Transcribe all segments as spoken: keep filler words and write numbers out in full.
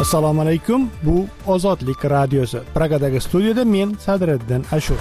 Assalomu alaykum. Bu Ozodlik radiosi. Pragadagi studiyada men Sadriddin Ashur.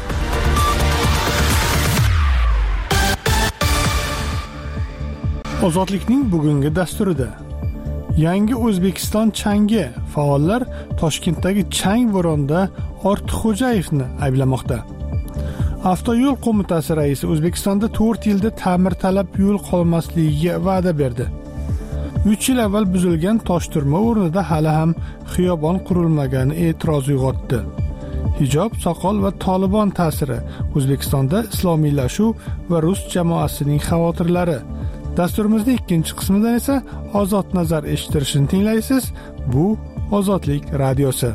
Ozodlikning bugungi dasturida yangi O'zbekiston changi faollar Toshkentdagi chang bo'ronida Ortiqxo'jayevni ayblamoqda. Avtoyo'l qo'mitasi raisi O'zbekistonda to'rt yilda ta'mirtalab yo'l qolmasligiga va'da berdi. uch yil avval buzilgan toshturma o'rnida hali ham xiyobon qurilmagani e'tiroz uyg'otdi. Hijob, soqol va Tolibon ta'siri, O'zbekistonda islomiylashuv va rus jamoasining xavotirlari. Dasturimizning ikkinchi qismida esa ozod nazar eshittirishni tinglaysiz. Bu Ozodlik radiosi.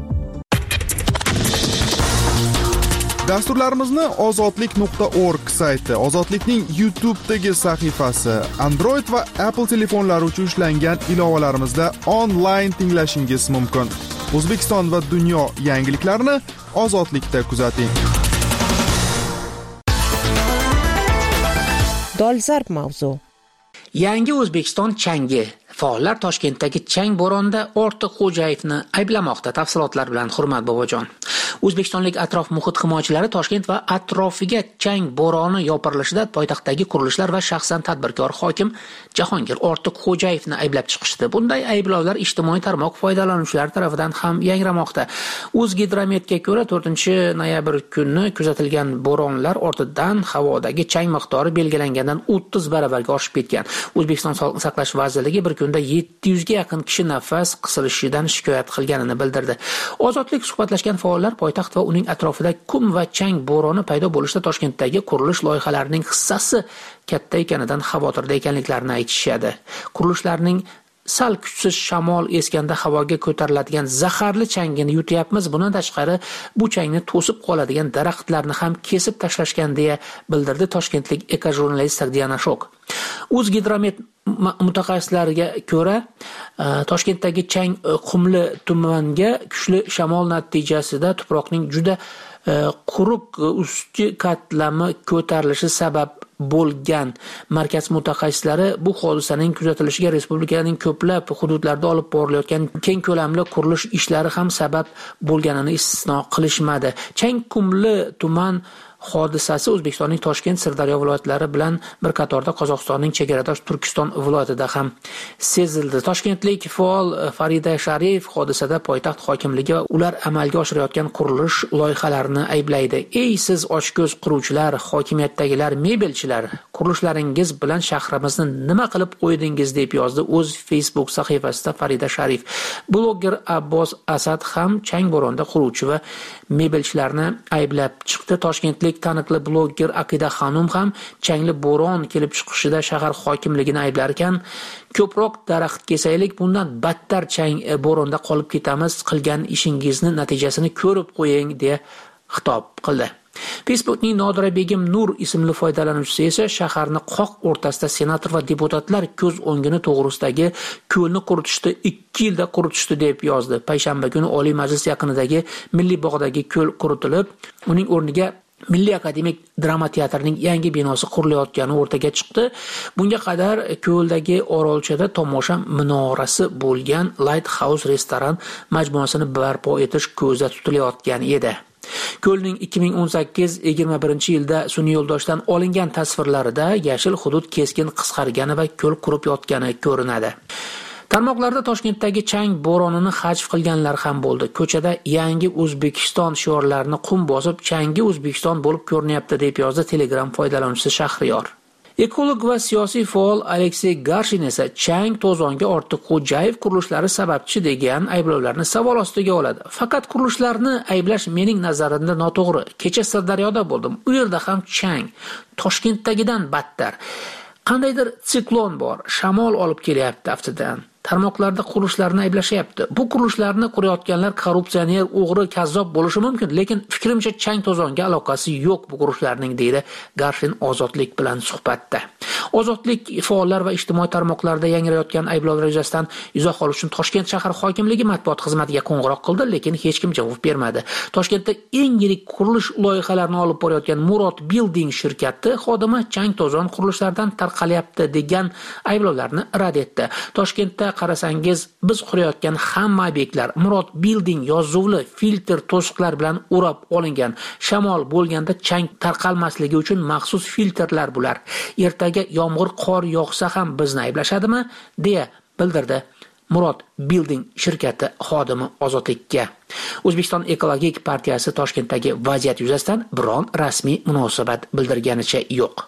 Dasturlarimizni ozodlik nuqta org sayti, Ozodlikning YouTube'dagi sahifasi, Android va Apple telefonlari uchun ishlangan ilovalarimizda onlayn tinglashingiz mumkin. O'zbekiston va dunyo yangiliklarini Ozodlikda kuzating. Dolzarb mavzu. Yangi O'zbekiston changi. Faollar Toshkentdagi chang bo'ronida Ortiqxo'jayevni ayblamoqda. Tafsilotlar bilan Hurmat bobojon. O'zbekistonlik atrof muhit himoyachilari Toshkent va atrofiga chang bo'roni yopirilishida poytaxtdagi qurilishlar va shaxsan tadbirkor hokim Jahongir Ortiqxo'jayevni ayblab chiqishdi. Bunday ayblovlar ijtimoiy tarmoq foydalanuvchilari tomonidan ham yangramoqda. O'zgidrometga ko'ra to'rtinchi noyabr kuni kuzatilgan bo'ronlar ortidan havodagi chang miqdori belgilangandan o'ttiz baravarga oshib ketgan. O'zbekiston Sog'liqni saqlash vazirligi bir kunda yetti yuz ga yaqin kishi nafas qisilishidan shikoyat qilganini bildirdi. Ozodlik suhbatlashgan faollar poytaxt va uning atrofida kum va chang bo'roni paydo bo'lishda Toshkentdagi qurilish loyihalarining hissasi katta ekanidan xavotirda ekanliklarini aytishadi. Qurilishlarning sal kuchsiz shamol esganda havoga ko'tariladigan zaharli changini yutyapmiz. Bundan tashqari bu changni to'sib qoladigan daraxtlarni ham kesib tashlashgan deya bildirdi toshkentlik ekojurnalist Diana Shok. O'zgidromet mutaxassislariga ko'ra, Toshkentdagi chang Qumli tumaniga kuchli shamol natijasida tuproqning juda quruq ustki qatlami ko'tarilishi sabab bo'lgan. Markaz mutaxassislari bu hodisaning kuzatilishiga respublikaning ko'plab hududlarida olib borilayotgan keng ko'lamli qurilish ishlari ham sabab bo'lganini istisno qilishmadi. Chang Qumli tuman hodisasi O'zbekistonning Toshkent, Sirdaryo viloyatlari bilan bir qatorda Qozog'istonning chegaradosh Turkiston viloyatida ham sezildi. Toshkentlik faol Farida Sharif hodisada poytaxt hokimligi va ular amalga oshirayotgan qurilish loyihalarini ayblaydi. Ey siz ochko'z quruvchilar, hokimiyatdagilar, mebelchilar, qurishlaringiz bilan shahrimizni nima qilib qo'ydingiz deb yozdi o'z Facebook sahifasida Farida Sharif. Blogger Abbos Asad ham chang bo'ronida quruvchi va mebelchilarni ayblab chiqdi. Toshkentlik taniqli blogger Aqida Xanum ham changli bo'ron kelib chiqishida shahar hokimligini ayblar ekan. Ko'proq daraxt kesaylik, bundan battar chang bo'ronda qolib ketamiz, qilgan ishingizni natijasini ko'rib qo'ying deya xitob qildi. Facebookning Nodira Begim Nur ismli foydalanuvchisi esa shaharni qoq o'rtasida senator va deputatlar ko'z o'ngini to'g'risidagi ko'lni quritishdi, ikki yilda quritishdi deb yozdi. Payshanba kuni Oliy Majlis yaqinidagi Milliy bog'dagi ko'l quritilib, uning o'rniga Milliy akademik drama teatrining yangi binosi qurilayotgani o'rtaga chiqdi. Bunga qadar ko'ldagi orolchada tomosha minorasi bo'lgan Lighthouse restoran majmuasini barpo etish ko'zda tutilayotgan edi. Ko'lning ikki ming o'n sakkiz yigirma birinchi yilda sun'iy yo'ldoshdan olingan tasvirlarida yashil hudud keskin qisqargani va ko'l qurib yotgani ko'rinadi. Tarmoqlarda Toshkentdagi chang bo'ronini hajv qilganlar ham bo'ldi. Ko'chada yangi O'zbekiston shiorlarini qum bosib, changi O'zbekiston bo'lib ko'rinyapti deb yozdi Telegram foydalanuvchisi Shahriyor. Ekolog va siyosiy faol Aleksey Garshin esa chang to'zonga Ortiqxo'jayev qurilishlari sababchi degan ayblovlarni savol ostiga oladi. Faqat qurilishlarni ayblash mening nazarimda noto'g'ri. Kecha Sirdaryoda bo'ldim. U yerda ham chang Toshkentdagidan battar. Qandaydir siklon bor, shamol olib kelyapti aftidan. Tarmoqlarda qurilishlarni ayblashyapti. Bu qurilishlarni qurayotganlar korrupsioner, o'g'ri, kazzob bo'lishi mumkin, lekin fikrimcha chang to'zonga aloqasi yo'q bu qurilishlarning, deydi Garshin Ozodlik bilan suhbatda. Ozodlik faollar va ijtimoiy tarmoqlarda yangrayotgan ayblovlar yuzasidan izoh olish uchun Toshkent shahar hokimligi matbuot xizmatiga qo'ng'iroq qildi, lekin hech kim javob bermadi. Toshkentda eng yirik qurilish loyihalarini olib borayotgan Murod Building shirkati xodimi chang to'zon qurilishlardan tarqalyapti degan ayblovlarni rad etdi. Toshkentda qarasangiz, biz qurayotgan hamma obyektlar Murod Building yozuvli filtr to'siqlar bilan o'rab olingan. Shamol bo'lganda chang tarqalmasligi uchun maxsus filtrlar bular. Ertaga yomg'ir, qor yog'sa ham bizni ayblashadimi, deya bildirdi Murod Building shirkati xodimi Ozodlikka. O'zbekiston ekologik partiyasi Toshkentdagi vaziyat yuzasidan biron rasmiy munosabat bildirganicha yo'q.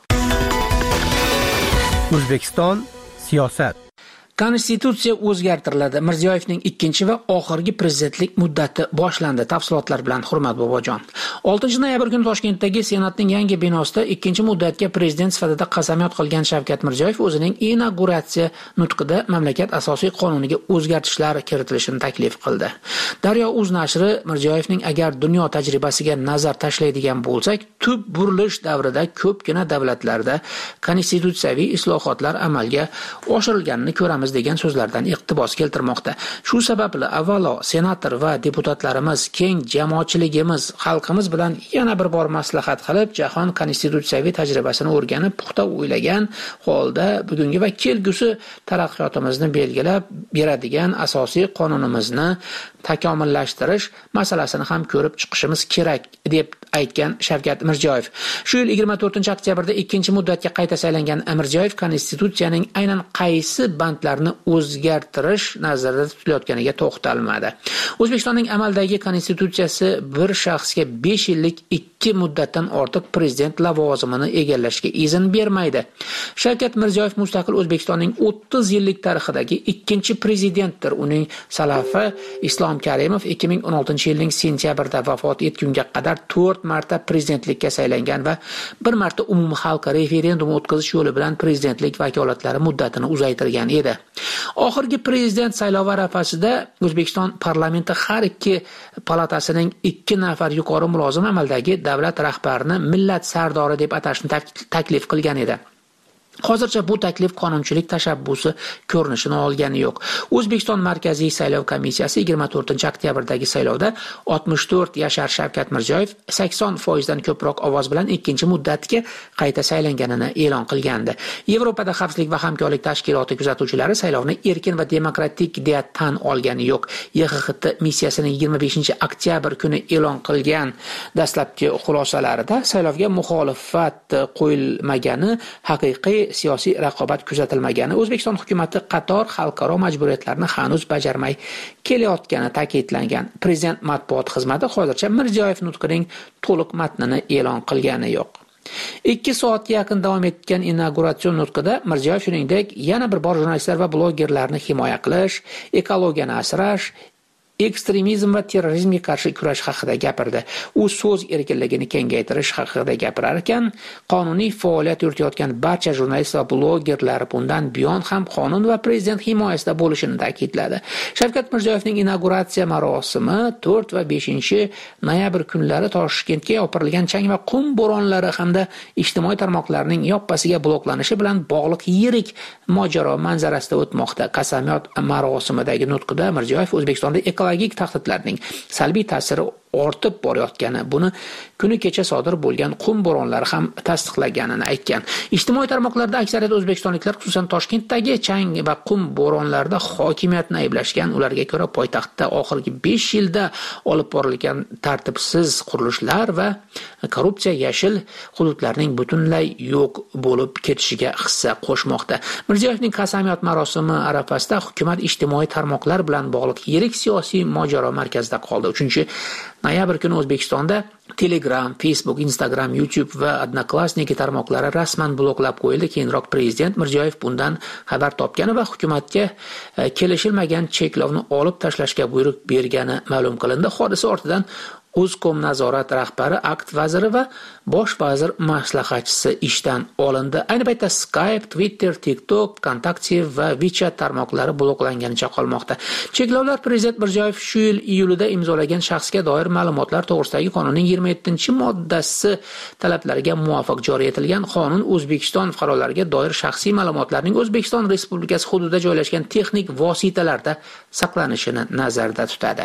O'zbekiston siyosat. Konstitutsiya o'zgartiriladi. Mirziyoyevning ikkinchi va oxirgi prezidentlik muddati boshlandi. Tafsilotlar bilan Hurmat Bobojon. oltinchi noyabr kuni Toshkentdagi Senatning yangi binosida ikkinchi muddatga prezident sifatida qasamyod qilgan Shavkat Mirziyoyev o'zining inauguratsiya nutqida mamlakat asosiy qonuniga o'zgartishlar kiritilishini taklif qildi. Daryo.uz nashri Mirziyoyevning agar dunyo tajribasiga nazar tashlaydigan bo'lsak, tub burilish davrida ko'pgina davlatlarda konstitutsiyaviy islohotlar amalga oshirilganini ko'ramiz degan so'zlardan iqtibos keltirmoqda. Shu sababli avvalo senator va deputatlarimiz, keng jamoatchiligimiz, xalqimiz bilan yana bir bor maslahat qilib, jahon konstitutsiyaviy tajribasini o'rganib, puxta o'ylagan holda bugungi va kelgusi taraqqiyotimizni belgilab beradigan asosiy qonunimizni takomillashtirish masalasini ham ko'rib chiqishimiz kerak deb aytgan Shavkat Mirziyoyev. Shu yil yigirma to'rtinchi oktyabrda ikkinchi muddatga qayta saylangan Mirziyoyev konstitutsiyaning aynan qaysi bandlarini o'zgartirish nazarda tutilayotganiga to'xtalmadi. O'zbekistonning amaldagi konstitutsiyasi bir shaxsga besh yillik ikki muddatdan ortiq prezident lavozimini egallashga izn bermaydi. Shavkat Mirziyoyev mustaqil O'zbekistonning o'ttiz yillik tarixidagi ikkinchi prezidentdir. Uning salafi Islom Karimov ikki ming o'n oltinchi yilning sentyabrida vafot etgunga qadar to'rt marta prezidentlikka saylangan va bir marta umumxalq referendumi o'tkazish yo'li bilan prezidentlik vakolatlari muddatini uzaytirgan edi. Oxirgi prezident saylovi arafasida O'zbekiston parlamenti har ikki palatasining ikki nafar yuqori mulozim amaldagi davlat rahbarini millat sardori deb atashni taklif qilgan edi. Hozircha bu taklif qonunchilik tashabbusi ko'rinishini olgani yo'q. O'zbekiston Markaziy saylov komissiyasi yigirma to'rtinchi oktyabrdagi saylovda oltmish to'rt yashar Shavkat Mirziyoyev sakson foiz dan ko'proq ovoz bilan ikkinchi muddatga qayta saylanganini e'lon qilgandi. Yevropada xavfsizlik va hamkorlik tashkiloti kuzatuvchilari saylovni erkin va demokratik deya tan olgani yo'q. Y X X T missiyasining yigirma beshinchi oktyabr kuni e'lon qilgan dastlabki xulosalarida saylovga muxolifat qo'yilmagani, haqiqiy siyosiy raqobat kuzatilmagani, O'zbekiston hukumatı qator xalqaro majburiyatlarni hanuz bajarmay kelayotgani ta'kidlangan. Prezident matbuot xizmati hozircha Mirziyoyev nutqining to'liq matnini e'lon qilgani yo'q. ikki soatga yaqin davom etgan inauguratsion nutqida Mirziyoyev shuningdek yana bir bor jurnalistlar va blogerlarni himoya qilish, ekologiyani asrash, ekstremizm va terrorizmga qarshi kurash haqida gapirdi. U so'z erkinligini kengaytirish haqida gapirar ekan, qonuniy faoliyat yuritayotgan barcha jurnalist va blogerlar bundan buyon ham qonun va prezident himoyasida bo'lishini ta'kidladi. Shavkat Mirziyoyevning inauguratsiya marosimi to'rt va beshinchi noyabr kunlari Toshkentga yopirilgan chang va qum bo'ronlari hamda ijtimoiy tarmoqlarning yoppasiga bloklanishi bilan bog'liq yirik mojaro manzarasida o'tmoqda. Qasamyod marosimidagi nutqida Mirziyoyev O'zbekistonda ekologik tahdidlarning salbiy ta'siri ortib borayotgani, buni kuni kecha sodir bo'lgan qum bo'ronlari ham tasdiqlaganini aytgan. Ijtimoiy tarmoqlarda aksariyat o'zbekistonliklar, xususan Toshkentdagi chang va qum bo'ronlarida hokimiyatni ayblashgan. Ularga ko'ra poytaxtda oxirgi besh yilda olib borilgan tartibsiz qurilishlar va korrupsiya yashil hududlarning butunlay yo'q bo'lib ketishiga hissa qo'shmoqda. Mirziyoyevning qasamyod marosimi arafasida hukumat ijtimoiy tarmoqlar bilan bog'liq yirik siyosiy mojaro markazida qoldi. uchinchi noyabr kuni O'zbekistonda Telegram, Facebook, Instagram, YouTube va Odnoklassniki tarmoqlari rasman bloklab qo'yildi. Keyinroq prezident Mirziyoyev bundan xabar topgani va hukumatga kelishilmagan cheklovni olib tashlashga buyruq bergani ma'lum qilindi. Hodisa ortidan O'zkom nazorat rahbari, akt vaziri va bosh vazir maslahatchisi ishdan olindi. Ayni paytda Skype, Twitter, TikTok, Kontakte va WeChat tarmoqlari bloklanganicha qolmoqda. Cheklovlar prezident Mirziyoyev shu yil iyulida imzolagan shaxsga doir ma'lumotlar to'g'risidagi qonunning yigirma yettinchi moddasi talablariga muvofiq joriy etilgan. Qonun O'zbekiston fuqarolariga doir shaxsiy ma'lumotlarning O'zbekiston Respublikasi hududida joylashgan texnik vositalarda saqlanishini nazarda tutadi.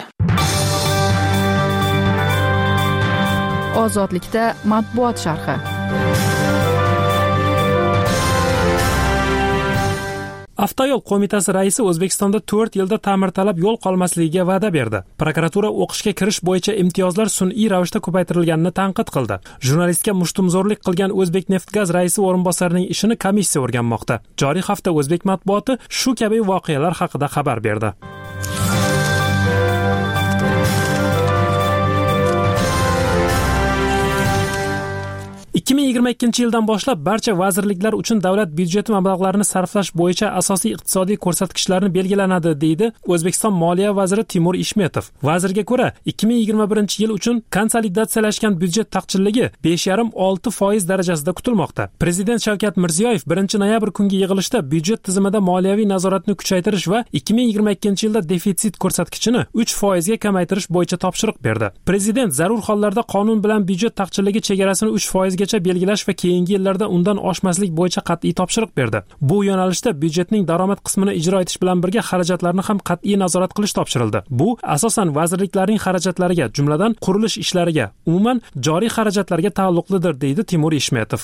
Ozodlikda matbuot sharhi. Avtoyo'l qo'mitasi raisi O'zbekistonda to'rt yilda ta'mirtalab yo'l qolmasligiga va'da berdi. Prokuratura o'qishga kirish bo'yicha imtiyozlar sun'iy ravishda ko'paytirilganini tanqid qildi. Jurnalistga mushtumzo'rlik qilgan O'zbekneftgaz raisi o'rinbosarining ishini komissiya o'rganmoqda. Joriy hafta o'zbek matbuoti shu kabi voqealar haqida xabar berdi. ikki ming yigirma ikkinchi yildan boshlab barcha vazirliklar uchun davlat byudjeti mablag'larini sarflash bo'yicha asosiy iqtisodiy ko'rsatkichlarni belgilanadi, deydi O'zbekiston Moliya vaziri Timur Ishmetov. Vazirga ko'ra, ikki ming yigirma birinchi yil uchun konsolidatsiyalashgan byudjet taqchilligi besh yarim olti foiz darajasida kutilmoqda. Prezident Shavkat Mirziyoyev birinchi noyabr kungi yig'ilishda byudjet tizimida moliyaviy nazoratni kuchaytirish va ikki ming yigirma ikkinchi yilda defitsit ko'rsatkichini uch foizga kamaytirish bo'yicha topshiriq berdi. Prezident zarur hollarda qonun bilan byudjet taqchilligi chegarasini uch foizga belgilash va keyingi yillarda undan oshmaslik bo'yicha qat'iy topshiriq berdi. Bu yo'nalishda byudjetning daromad qismini ijro etish bilan birga xarajatlarni ham qat'iy nazorat qilish topshirildi. Bu asosan vazirliklarning xarajatlariga, jumladan qurilish ishlariga, umuman joriy xarajatlarga taalluqlidir, deydi Timur Ishmetov.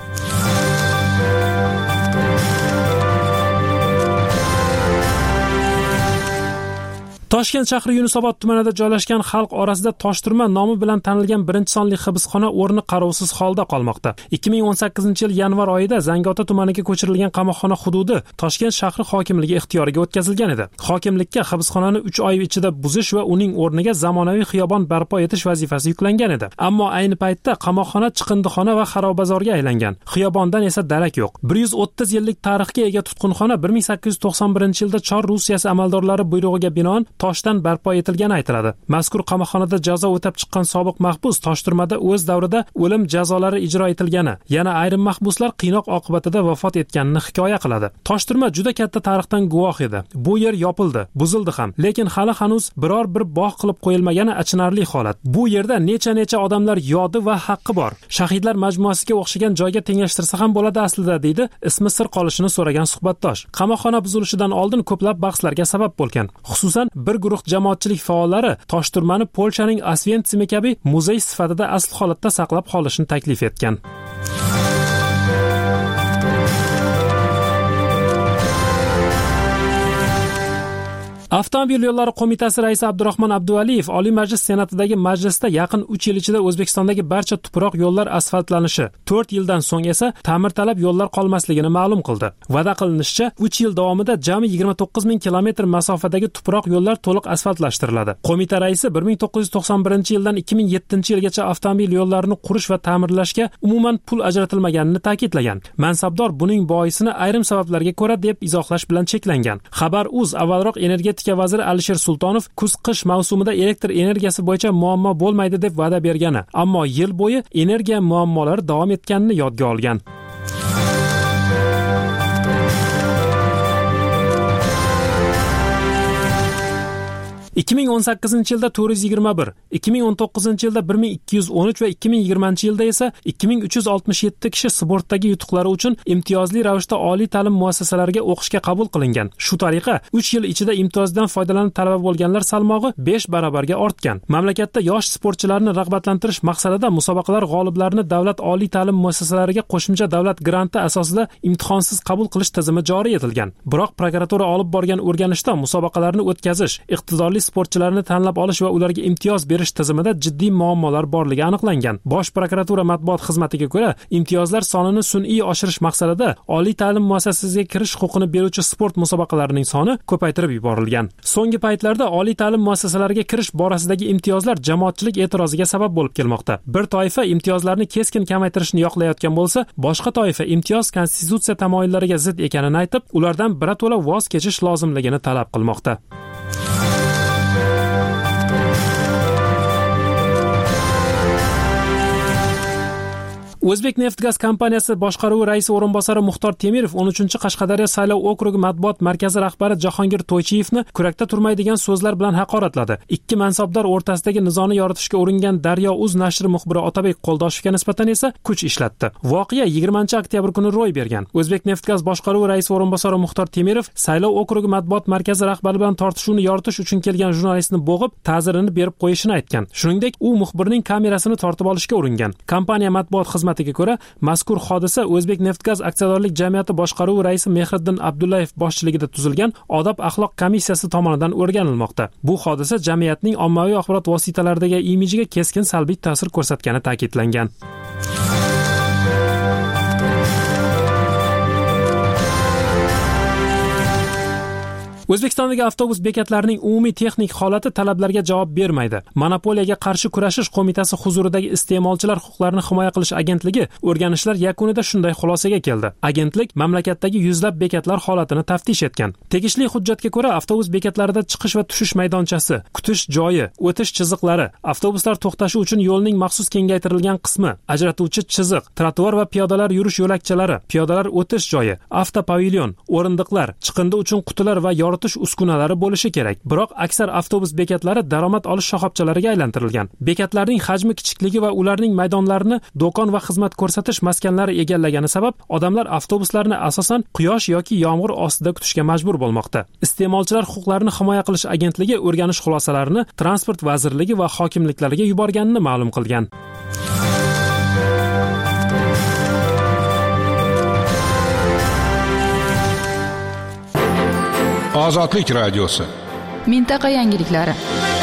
Toshkent shahri Yunusobod tumanida joylashgan xalq orasida Toshturma nomi bilan tanilgan birinchi sonli hibsxona o'rni qarovsiz holda qolmoqda. ikki ming o'n sakkizinchi yil yanvar oyida Zangiota tumaniga ko'chirilgan qamoqxona hududi Toshkent shahri hokimligi ixtiyoriga o'tkazilgan edi. Hokimlikka hibsxonani uch oy ichida buzish va uning o'rniga zamonaviy xiyobon barpo etish vazifasi yuklangan edi. Ammo ayni paytda qamoqxona chiqindixona va xarobazorga aylangan. Xiyobondan esa darak yo'q. bir yuz o'ttiz yillik tarixga ega tutqunxona bir ming sakkiz yuz to'qson birinchi yilda Chor Rusiyasi amaldorlari buyrug'iga binoan toshdan barpo etilgani aytiladi. Mazkur qamoqxonada jazo o'tab chiqqan sobiq mahbus Toshturmada o'z davrida o'lim jazolari ijro etilgani, yana ayrim mahbuslar qiynoq oqibatida vafot etganini hikoya qiladi. Toshturma juda katta tarixdan guvoh edi. Bu yer yopildi, buzildi ham, lekin hali hanuz biror bir bog' qilib qo'yilmagani achinarli holat. Bu yerda necha-necha odamlar yodi va haqqi bor. Shahidlar majmuasiga o'xshagan joyga tenglashtirsa ham bo'ladi aslida, deydi ismi sir qolishini so'ragan suhbatdosh. Qamoqxona buzilishidan oldin ko'plab bahslarga sabab bo'lgan. Xususan, bir guruh jamoatchilik faollari Toshturmani Polshaning Osventsimi kabi muzey sifatida asl holatda saqlab qolishni taklif etgan. Avtomobil yo'llari qo'mitasi raisi Abdurahmon Abduvaliyev Oliy Majlis Senatidagi majlisda yaqin uch yil ichida O'zbekistondagi barcha tuproq yo'llar asfaltlanishi, to'rt yildan so'ng esa ta'mirtalab yo'llar qolmasligini ma'lum qildi. Va'da qilinishicha, uch yil davomida jami yigirma to'qqiz ming kilometr masofadagi tuproq yo'llar to'liq asfaltlashtiriladi. Qo'mita raisi bir ming to'qqiz yuz to'qson birinchi yildan ikki ming yettinchi yilgacha avtomobil yo'llarini qurish va ta'mirlashga umuman pul ajratilmaganini ta'kidlagan. Mansabdor buning boisini ayrim sabablarga ko'ra deb izohlash bilan cheklangan. Xabar.uz avvalroq energetika vaziri Alisher Sultonov kuz-qish mavsumida elektr energiyasi bo'yicha muammo bo'lmaydi deb va'da bergani, ammo yil bo'yi energiya muammolari davom etganini yodga olgan. ikki ming o'n sakkizinchi yilda to'rt yuz yigirma bir, ikki ming o'n to'qqizinchi yilda bir ming ikki yuz o'n uch va ikki ming yigirmanchi yilda esa ikki ming uch yuz oltmish yetti kishi sportdagi yutuqlari uchun imtiyozli ravishda oliy ta'lim muassasalariga o'qishga qabul qilingan. Shu tariqa uch yil ichida imtiyozdan foydalanib talaba bo'lganlar salmog'i besh barobarga ortgan. Mamlakatda yosh sportchilarni rag'batlantirish maqsadida musobaqalar g'oliblarini davlat oliy ta'lim muassasalariga qo'shimcha davlat granti asosida imtihonsiz qabul qilish tizimi joriy etilgan. Biroq prokuratura olib borgan o'rganishda musobaqalarni o'tkazish, iqtidorli sportchilarni tanlab olish va ularga imtiyoz berish tizimida jiddiy muammolar borligi aniqlangan. Bosh prokuratura matbuot xizmatiga ko'ra, imtiyozlar sonini sun'iy oshirish maqsadida oliy ta'lim muassasasiga kirish huquqini beruvchi sport musobaqalarining soni ko'paytirib yuborilgan. So'nggi paytlarda oliy ta'lim muassasalariga kirish borasidagi imtiyozlar jamoatchilik e'tiroziga sabab bo'lib kelmoqda. Bir toifa imtiyozlarni keskin kamaytirishni yoqlayotgan bo'lsa, boshqa toifa imtiyoz konstitutsiya tamoyillariga zid ekanini aytib, ulardan birato'la voz kechish lozimligini talab qilmoqda. O'zbekneftgaz kompaniyasi boshqaruvi raisi o'rinbosari Muxtor Temirov o'n uchinchi Qashqadaryo saylov okrugi matbuot markazi rahbari Jahongir To'ychiyevni kurakda turmaydigan so'zlar bilan haqoratladi. Ikki mansabdor o'rtasidagi nizoni yoritishga uringan Daryo.uz nashri muxbiri Otabek Qo'ldoshevga nisbatan esa kuch ishlatdi. Voqea yigirmanchi oktyabr kuni ro'y bergan. O'zbekneftgaz boshqaruvi raisi o'rinbosari Muxtor Temirov saylov okrugi matbuot markazi rahbari bilan tortishuvni yoritish uchun kelgan jurnalistni bo'g'ib, ta'zirini berib qo'yishini aytgan. Shuningdek, u muxbirning kamerasini tortib olishga uringan. Kompaniya matbuot xizmati xizmatiga ko'ra, mazkur hodisa O'zbek Neftgaz aksiyadorlik jamiyati boshqaruvi raisi Mehriddin Abdullayev boshchiligida tuzilgan odob axloq komissiyasi tomonidan o'rganilmoqda. Bu hodisa jamiyatning ommaviy axborot vositalaridagi imijiga keskin salbiy ta'sir ko'rsatgani ta'kidlangan. O'zbekistondagi avtobus bekatlarining umumiy texnik holati talablarga javob bermaydi. Monopoliyaga qarshi kurashish qo'mitasi huzuridagi iste'molchilar huquqlarini himoya qilish agentligi o'rganishlar yakunida shunday xulosaga keldi. Agentlik mamlakatdagi yuzlab bekatlar holatini taftish etgan. Tegishli hujjatga ko'ra, avtobus bekatlarida chiqish va tushish maydonchasi, kutish joyi, o'tish chiziqlari, avtobuslar to'xtashi uchun yo'lning maxsus kengaytirilgan qismi, ajratuvchi chiziq, trotuar va piyodalar yurish yo'lakchalari, piyodalar o'tish joyi, avtopavilyon, o'rindiqlar, chiqindi uchun qutilar va yoritish uskunalari bo'lishi kerak. Biroq aksar avtobus bekatlari daromad olish shoxobchalariga aylantirilgan. Bekatlarning hajmi kichikligi va ularning maydonlarini do'kon va xizmat ko'rsatish maskanlari egallagani sabab odamlar avtobuslarni asosan quyosh yoki yomg'ir ostida kutishga majbur bo'lmoqda. Iste'molchilar huquqlarini himoya qilish agentligi o'rganish xulosalarini Transport vazirligi va hokimliklarga yuborganini ma'lum qilgan. Ozodlik radiosi. Mintaqa yangiliklari.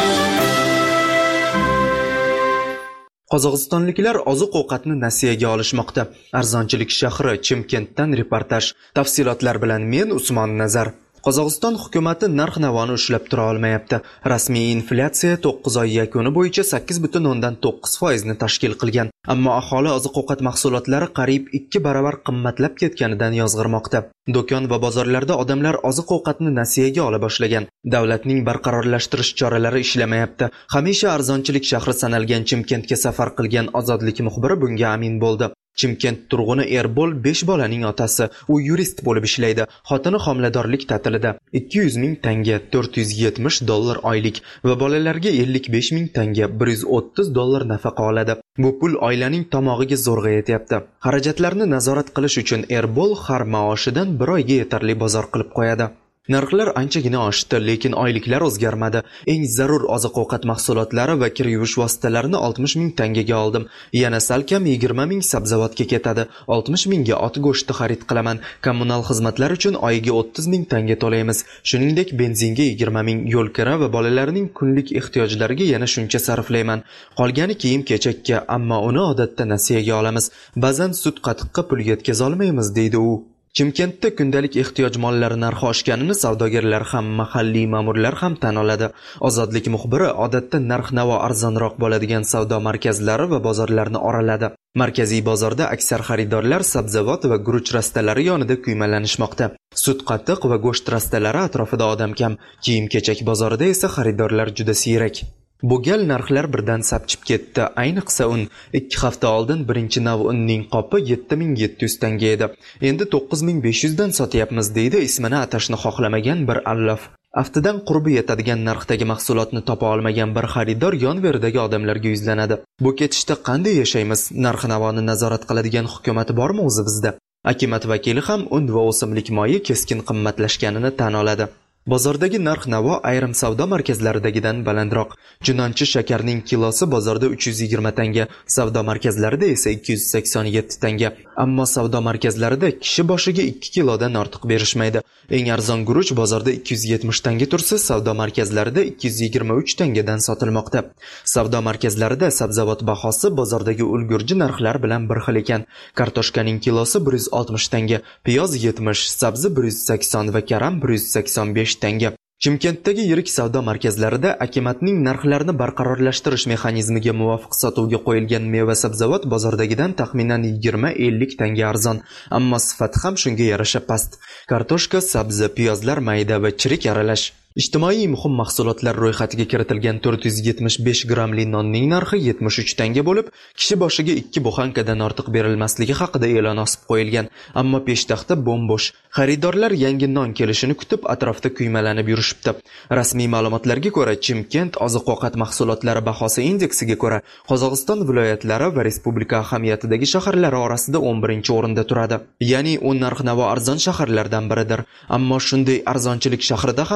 Qozog'istonliklar oziq-ovqatni nasiyaga olishmoqda. Arzonchilik shahri Chimkentdan reportaj. Tafsilotlar bilan men Usmon Nazar. Qozog'iston hukumati narx-navoni ushlab tura olmayapti. Rasmiy inflyatsiya to'qqiz oy yakuni bo'yicha sakkiz butun o'ndan to'qqiz foiz ni tashkil qilgan. Ammo aholi oziq-ovqat mahsulotlari qariyb ikki barobar qimmatlab ketganidan yozg'irmoqda. Do'kon va bozorlarda odamlar oziq-ovqatni nasiyaga ola boshlagan. Davlatning barqarorlashtirish choralari ishlamayapti. Hamisha arzonchilik shahri sanalgan Chimkentga safar qilgan Ozodlik muxbiri bunga amin bo'ldi. Chimkent turg'uni Erbol besh bolaning otasi. U yurist bo'lib ishlaydi. Xotini homiladorlik ta'tilida. ikki yuz ming tanga, to'rt yuz yetmish dollar oylik va bolalarga ellik besh ming tanga, bir yuz o'ttiz dollar nafaqa oladi. Bu pul oilaning tomog'iga zo'rg'a yetyapti. Xarajatlarni nazorat qilish uchun Erbol har maoshidan bir oyga yetarli bozor qilib qo'yadi. Narxlar anchagina oshdi, lekin oyliklar o'zgarmadi. Eng zarur oziq-ovqat mahsulotlari va kir yuvish vositalarini oltmish ming tangaga oldim. Yana salkam yigirma ming sabzavotga ketadi. oltmish mingga ot go'shti xarid qilaman. Kommunal xizmatlar uchun oyiga o'ttiz ming tanga to'laymiz. Shuningdek, benzinga yigirma ming, yo'l kira va bolalarning kunlik ehtiyojlariga yana shuncha sarflayman. Qolgani kiyim-kechakka, ammo uni odatda nasiyaga olamiz. Ba'zan sut-qatiqqa pul yetkaza olmaymiz, deydi u. Chimkentda kundalik ehtiyoj mollari narxi oshganini savdogarlar ham, mahalliy ma'murlar ham tan oladi. Ozodlik muxbiri odatda narx-navo arzonroq bo'ladigan savdo markazlari va bozorlarni oraladi. Markaziy bozorda aksar xaridorlar sabzavot va guruch rastalari yonida kuymalanishmoqda. Sut-qatiq va go'sht rastalari atrofida odam kam. Kiyim-kechak bozorida esa xaridorlar juda siyrak. Bu gal narxlar birdan sapchib ketdi. Ayniqsa un. ikki hafta oldin birinchi nav unning qopi yetti ming yetti yuz tanga edi. Endi to'qqiz ming besh yuz dan sotyapmiz, deydi ismini atashni xohlamagan bir allof. Aftidan qurbi yetadigan narxdagi mahsulotni topa olmagan bir xaridor yon-veridagi odamlarga yuzlanadi. Bu ketishda qanday yashaymiz? Narx-navoni nazorat qiladigan hukumat bormi o'zi bizda? Akimat vakili ham un va o'simlik moyi keskin qimmatlashganini tan oladi. Bozordagi narx-navo ayrim savdo markazlaridagidan balandroq. Chunonchi shakarning kilosi bozorda uch yuz yigirma tanga, savdo markazlarida esa ikki yuz sakson yetti tanga. Ammo savdo markazlarida kishi boshiga ikki kilodan ortiq berishmaydi. Eng arzon guruch bozorda ikki yuz yetmish tanga tursa, savdo markazlarida ikki yuz yigirma uch tangadan sotilmoqda. Savdo markazlarida sabzavot bahosi bozordagi ulgurji narxlar bilan bir xil ekan. Kartoshkaning kilosi bir yuz oltmish tanga, piyoz yetmish, sabzi bir yuz sakson va karam bir yuz sakson besh tanga. Chimkentdagi yirik savdo markazlarida akimatning narxlarni barqarorlashtirish mexanizmiga muvofiq sotuvga qo'yilgan meva-sabzavot bozordagidan taxminan yigirma ellik tanga arzon, ammo sifati ham shunga yarasha past. Kartoshka, sabzi, piyozlar mayda va chirik aralash. Ijtimoiy muhim mahsulotlar ro'yxatiga kiritilgan to'rt yuz yetmish besh grammli nonning narxi yetmish uch tanga bo'lib, kishi boshiga ikki buxankadan ortiq berilmasligi haqida e'lon osib qo'yilgan, ammo peshtaxta bo'm-bo'sh. Xaridorlar yangi non kelishini kutib atrofda kuymalanib yurishibdi. Rasmiy ma'lumotlarga ko'ra, Chimkent oziq-ovqat mahsulotlari bahosi indeksiga ko'ra, Qozog'iston viloyatlari va respublika ahamiyatidagi shaharlari orasida o'n birinchi o'rinda turadi. Ya'ni u narx-navo arzon shaharlardan biridir. Ammo shunday arzonchilik shahrida ham vaziyat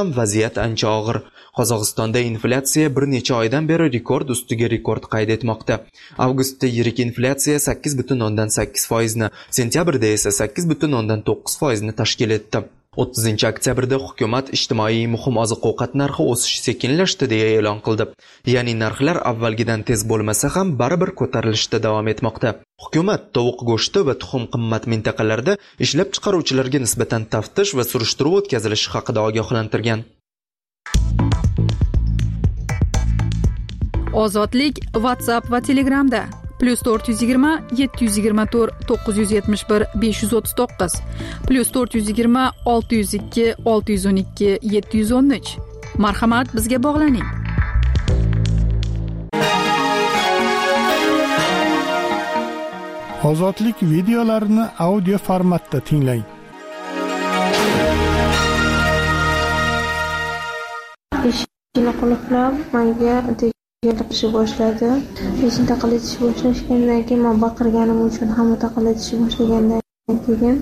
vaziyat ancha og'ir. Qozog'istonda inflyatsiya bir necha oydan beri rekord ustiga rekord qayd etmoqda. Avgustda yirik inflyatsiya sakkiz butun o'ndan sakkiz foizni, sentyabrda esa sakkiz butun o'ndan to'qqiz foizni tashkil etdi. o'ttizinchi oktyabrda hukumat ijtimoiy muhim oziq-ovqat narxi o'sishi sekinlashdi deya e'lon qildi. Ya'ni narxlar avvalgidan tez bo'lmasa ham baribir ko'tarilishda davom etmoqda. Hukumat tovuq go'shti va tuxum qimmat mintaqalarida ishlab chiqaruvchilarga nisbatan taftish va surishtiruv o'tkazilishi haqida ogohlantirgan. Ozodlik WhatsApp va Telegramda plus to'rt yuz yigirma yetti yuz yigirma to'rt to'qqiz yuz yetmish bir besh yuz o'ttiz to'qqiz plus to'rt yuz yigirma olti yuz ikki olti yuz o'n ikki yetti yuz o'n uch. Marhamat, bizga bog'laning. Ozodlik videolarini audio formatda tinglang. Eshikni qulflab, menga qilishni boshladi. Eshikni taqillatishni boshlashgandan keyin men baqirganim uchun hamma taqillatishni boshlagandan keyin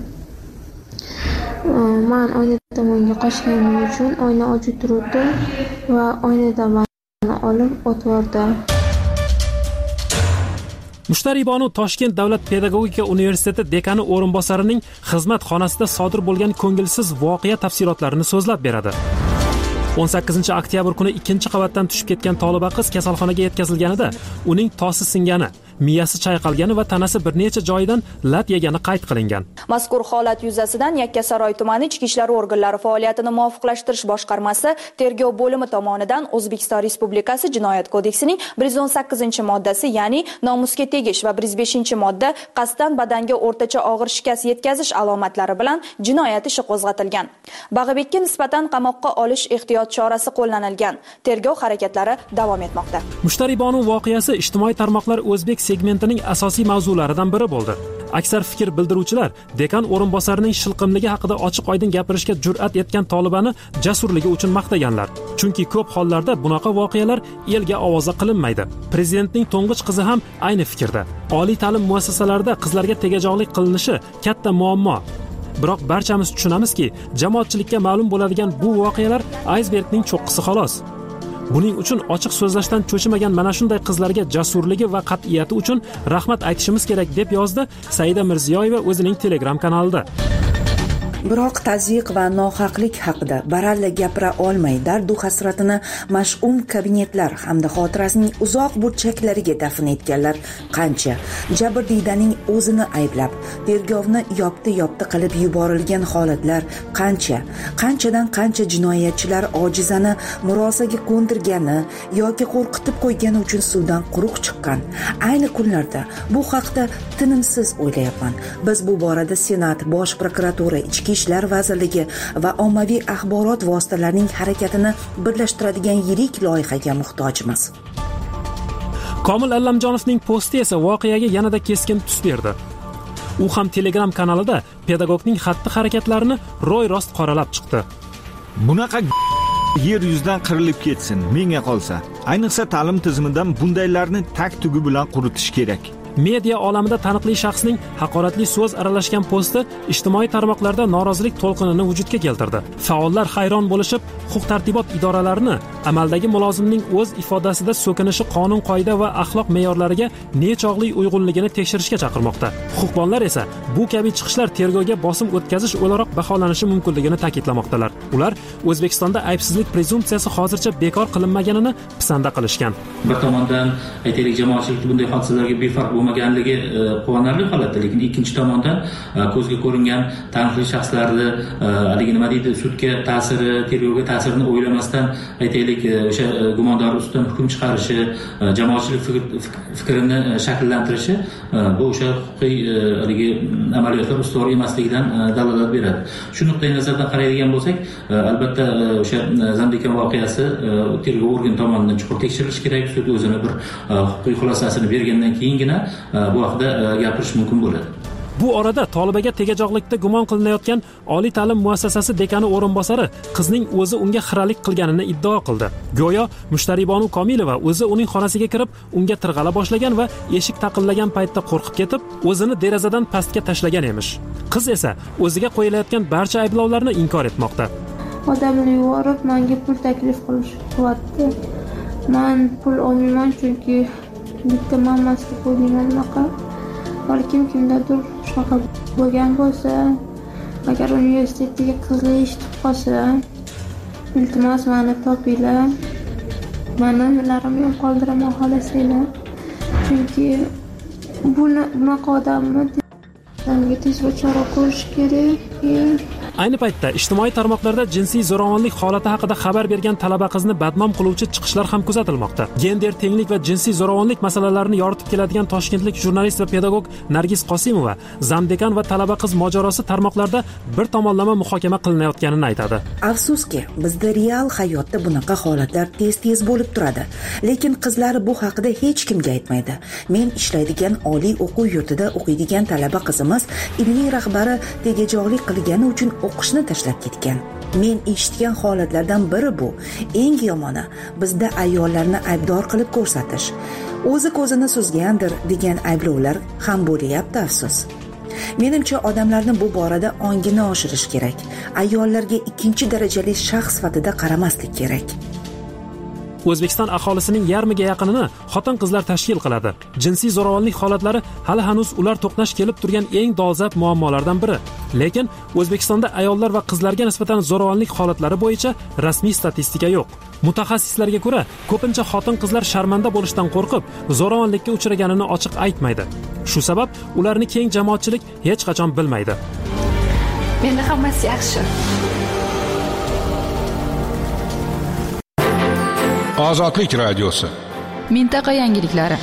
men oyna tomonga qochganim uchun oyna ochib turibdi va oynadan meni olib o'tvordi. Mushtaribonu Toshkent davlat pedagogika universiteti dekani o'rinbosarining xizmat xonasida sodir bo'lgan ko'ngilsiz voqea tafsilotlarini so'zlab beradi. o'n sakkizinchi oktyabr kuni ikkinchi qavatdan tushib ketgan toliba qiz kasalxonaga yetkazilganida uning tosi singani, miyasi chayqalgani va tanasi bir necha joyidan lat yegani qayd qilingan. Mazkur holat yuzasidan Yakkasaroy tumani Ichki ishlar organlari faoliyatini muvofiqlashtirish boshqarmasi tergov bo'limi tomonidan O'zbekiston Respublikasi Jinoyat kodeksining bir yuz o'n sakkizinchi moddasi, ya'ni nomusga tegish va bir yuz beshinchi modda qasddan badanga o'rtacha og'ir shikast yetkazish alomatlari bilan jinoyat ishi qo'zg'atilgan. Bag'ibekka nisbatan qamoqqa olish ehtiyot chorasi qo'llanilgan. Tergov harakatlari davom etmoqda. Mushtaribonu voqeasi ijtimoiy tarmoqlar O'zbek segmentining asosiy mavzularidan biri bo'ldi. Aksar fikr bildiruvchilar dekan o'rinbosarining shilqimligi haqida ochiq-oydin gapirishga jur'at etgan tolibani jasurligi uchun maqtaganlar. Chunki ko'p hollarda bunaqa voqealar elga ovoza qilinmaydi. Prezidentning to'ng'ich qizi ham ayni fikrda. Oliy ta'lim muassasalarida qizlarga tegajoqlik qilinishi katta muammo. Biroq barchamiz tushunamizki, jamoatchilikka ma'lum bo'ladigan bu voqealar aysbergning cho'qqisi xolos. Buning uchun ochiq so'zlashdan cho'chimagan mana shunday qizlarga jasurligi va qat'iyati uchun rahmat aytishimiz kerak, deb yozdi Saida Mirziyoyeva o'zining Telegram kanalida. Biroq tazyiq va nohaqlik haqida baralla gapira olmay dardu hasratini mash'um kabinetlar hamda xotirasining uzoq burchaklariga dafn etganlar qancha. Jabrdiydaning o'zini ayblab, tergovni yopti-yopti qilib yuborilgan holatlar qancha. Qanchadan qancha jinoyatchilar ojizani murosaga ko'ndirgani yoki qo'rqitib qo'ygani uchun suvdan quruq chiqqan. Ayni kunlarda bu haqda tinimsiz o'ylayapman. Biz bu borada Senat, Bosh prokuratura, Ichki ishlar vazirligi va ommaviy axborot vositalarining harakatini birlashtiradigan yirik loyihaga muhtojmiz. Komil Allamjonovning posti esa voqeaga yanada keskin tus berdi. U ham Telegram kanalida pedagogning xatti-harakatlarini ro'y-rost qoralab chiqdi. Bunaqa yer yuzidan qirilib ketsin, menga qolsa. Ayniqsa ta'lim tizimidan bundaylarni tak-tugi bilan quritish kerak. Media olamida taniqli shaxsning haqoratli so'z aralashgan posti ijtimoiy tarmoqlarda norozilik to'lqinini vujudga keltirdi. Faollar hayron bo'lishib, huquq-tartibot idoralarini amaldagi mulozimning o'z ifodasida so'kinishi qonun-qoida va axloq me'yorlariga nechog'li uyg'unligini tekshirishga chaqirmoqda. Huquqbonlar esa bu kabi chiqishlar tergovga bosim o'tkazish o'laroq baholanishi mumkinligini ta'kidlamoqdalar. Ular O'zbekistonda aybsizlik prezumpsiyasi hozircha bekor qilinmaganini pisanda qilishgan. Bir tomondan aytaylik, jamoatchilik bunday hodisalarga befarq bo'lmaganligi quvonarli holatda, lekin ikkinchi tomondan ko'zga ko'ringan taniqli shaxslarni haligi nima deydi, sudga ta'siri, tergovga ta'sirini o'ylamasdan aytaylik o'sha gumondor ustidan hukm chiqarishi, jamoatchilik fikrini shakllantirishi bu o'sha huquqiy haligi amaliyotlar ustuvor emasligidan dalolat beradi. Shu nuqtai nazardan qaraydigan bo'lsak, albatta o'sha Zamdekan voqeasi tergov organi tomonidan chuqur tekshirilishi kerak. Sud o'zini bir huquqiy xulosasini bergandan keyingina bu haqda gapirish mumkin bo'ladi. Bu orada tolibaga tegajoqlikda gumon qilinayotgan oliy ta'lim muassasasi dekani o'rinbosari qizning o'zi unga xiralik qilganini iddao qildi. Go'yo Mushtaribonu Komilova o'zi uning xonasiga kirib, unga tirg'ala boshlagan va eshik taqillagan paytda qo'rqib ketib, o'zini derazadan pastga tashlagan emish. Qiz esa o'ziga qo'yilayotgan barcha ayblovlarni inkor etmoqda. odamni yuborib menga pul taklif qilishyapti. Men pul olmayman chunki bitta mamasi qo'ygan unaqa. Balkim kimdadir shunaqa bo'lgan bo'lsa, agar universitetga qizli eshitib qolsa, iltimos meni topinglar. Meni yo'llarimni qoldiraman xohlasanglar. Chunki buni bunaqa odamni menga tezroq chora ko'rish kerak. Ayni paytda ijtimoiy tarmoqlarda jinsiy zo'ravonlik holati haqida xabar bergan talaba qizni badnom qiluvchi chiqishlar ham kuzatilmoqda. Gender tenglik va jinsiy zo'ravonlik masalalarini yoritib keladigan toshkentlik jurnalist va pedagog Nargiz Qosimova zamdekan va talaba qiz mojarosi tarmoqlarda bir tomonlama muhokama qilinayotganini aytadi. Afsuski, bizda real hayotda bunaqa holatlar tez-tez bo'lib turadi, lekin qizlar bu haqida hech kimga aytmaydi. Men ishlaydigan oliy o'quv yurtida o'qiydigan talaba qizimiz ilmiy rahbari tegajog'lik qilgani uchun o'qishni tashlab ketgan. Men eshitgan holatlardan biri bu. Eng yomoni bizda ayollarni aybdor qilib ko'rsatish. O'zi ko'zini suzgandir degan ayblovlar ham bo'lyapti, afsus. Menimcha odamlarni bu borada ongini oshirish kerak. Ayollarga ikkinchi darajali shaxs sifatida qaramaslik kerak. O'zbekiston aholisining yarmiga yaqinini xotin-qizlar tashkil qiladi. Jinsiy zo'ravonlik holatlari hali hanuz ular to'qnash kelib turgan eng dolzarb muammolardan biri. Lekin O'zbekistonda ayollar va qizlarga nisbatan zo'ravonlik holatlari bo'yicha rasmiy statistika yo'q. Mutaxassislarga ko'ra, ko'pincha xotin-qizlar sharmanda bo'lishdan qo'rqib, zo'ravonlikka uchraganini ochiq aytmaydi. Shu sabab ularni keng jamoatchilik hech qachon bilmaydi. Menda hammasi yaxshi. Ozodlik radiosi. Mintaqa yangiliklari.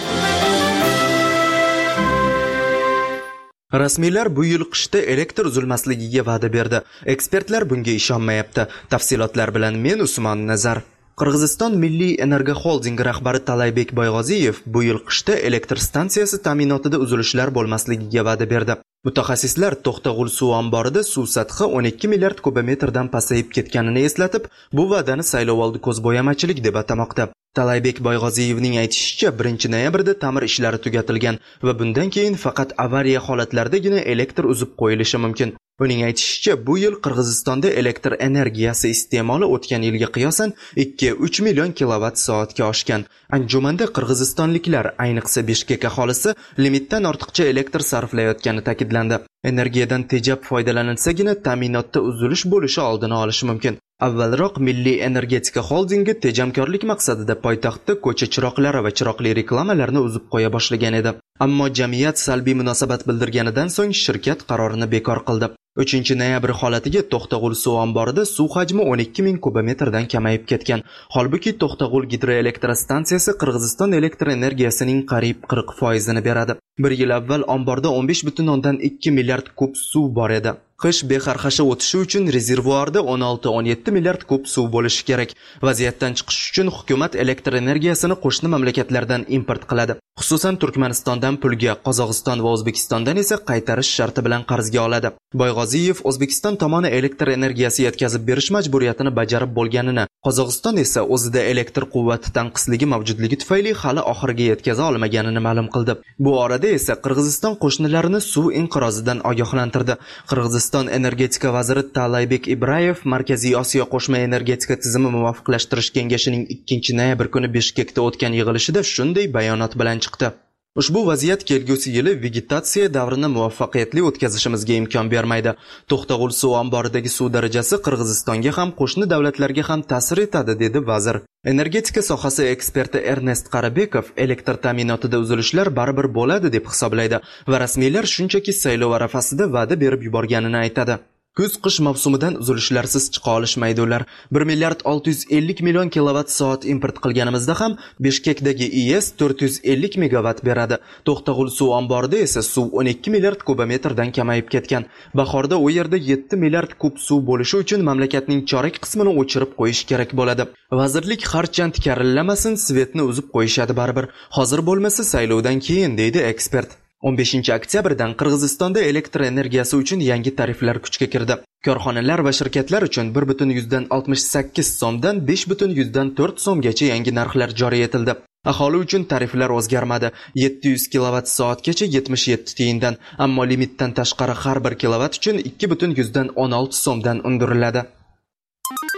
Rasmiylar bu yil qishda elektr uzilmasligiga va'da berdi. Ekspertlar bunga ishonmayapti. Tafsilotlar bilan men Usmon Nazar. Qirg'iziston Milliy Energo Holding rahbari Talaybek Boyg'oziyev bu yil qishda elektr stansiyasi ta'minotida uzilishlar bo'lmasligiga va'da berdi. Mutaxassislar To'xtag'ul suv omborida suv sathi o'n ikki milliard kubometrdan pasayib ketganini eslatib, bu va'dani saylovoldi ko'zbo'yamachilik deb atamoqda. Talaybek Boyg'oziyevning aytishicha, birinchi noyabrda ta'mir ishlari tugatilgan va bundan keyin faqat avariya holatlaridagina elektr uzib qo'yilishi mumkin. Uning aytishicha, bu yil Qirg'izistonda elektr energiyasi iste'moli o'tgan yilga qiyosan ikki uch million kilovatt soatga oshgan. Anjumanda qirg'izistonliklar, ayniqsa Bishkek aholisi, limitdan ortiqcha elektr sarflayotgani ta'kidlandi. Energiyadan tejab foydalaninsagina ta'minotda uzilish bo'lishi oldini olish mumkin. Avvalroq Milliy energetika holdingi tejamkorlik maqsadida poytaxtda ko'cha chiroqlari va chiroqli reklamalarni uzib qo'ya boshlagan edi. Ammo jamiyat salbiy munosabat bildirganidan so'ng shirkat qarorini bekor qildi. uchinchi noyabr holatiga To'xtag'ul suv omborida suv hajmi o'n ikki ming kubometrdan kamayib ketgan. Holbuki To'xtag'ul gidroelektrostansiyasi Qirg'iziston elektr energiyasining qariyb qirq foizini beradi. Bir yil avval omborda o'n besh butun o'ndan ikki milliard kub suv bor edi. Qish bexarxasha o'tishi uchun rezervuarda o'n olti o'n yetti milliard kub suv bo'lishi kerak. Vaziyatdan chiqish uchun hukumat elektr energiyasini qo'shni mamlakatlardan import qiladi. Xususan Turkmanistondan pulga, Qozog'iston va O'zbekistondan esa qaytarish sharti bilan qarzga oladi. Boyg'oziyev O'zbekiston tomoni elektr energiyasi yetkazib berish majburiyatini bajarib bo'lganini, Qozog'iston esa o'zida elektr quvvati tanqisligi mavjudligi tufayli hali oxiriga yetkaza olmaganini ma'lum qildi. Bu orada esa Qirg'iziston qo'shnilarini suv inqirozidan ogohlantirdi. Qirg'iziston energetika vaziri Talaybek Ibrayev Markaziy Osiyo qo'shma energetika tizimi muvofiqlashtirish kengashining ikkinchi noyabr kuni Bishkekda o'tgan yig'ilishida shunday bayonot bilan chiqdi. Ushbu vaziyat kelgusi yili vegetatsiya davrini muvaffaqiyatli o'tkazishimizga imkon bermaydi. To'xtag'ul suv omboridagi suv darajasi Qirg'izistonga ham, qo'shni davlatlarga ham ta'sir etadi, dedi vazir. Energetika sohasi eksperti Ernest Qarabekov elektr ta'minotida uzilishlar baribir bo'ladi deb hisoblaydi va rasmiylar shunchaki saylov arafasida va'da berib yuborganini aytadi. Kuz-qish mavsumidan uzilishlarsiz chiqa olishmaydi ular. bir milliard olti yuz ellik million kilovatt soat import qilganimizda ham Bishkekdagi I E S to'rt yuz ellik megawatt beradi. To'xtag'ul suv omborida esa suv o'n ikki milliard kubometrdan kamayib ketgan. Bahorda u yerda yetti milliard kub suv bo'lishi uchun mamlakatning chorak qismini o'chirib qo'yish kerak bo'ladi. Vazirlik harchand karillamasin, svetni uzib qo'yishadi baribir. Hozir bo'lmasa saylovdan keyin, deydi ekspert. o'n beshinchi oktyabrdan Qirg'izistonda elektr energiyasi uchun yangi tariflar kuchga kirdi. Korxonalar va shirkatlar uchun bir butun oltmish sakkiz so'mdan besh butun to'rt so'mgacha yangi narxlar joriy etildi. Aholi uchun tariflar o'zgarmadi. yetti yuz kilovatt soatgacha yetmish yetti tiyindan, ammo limitdan tashqari har bir kilovatt uchun ikki butun o'n olti so'mdan undiriladi.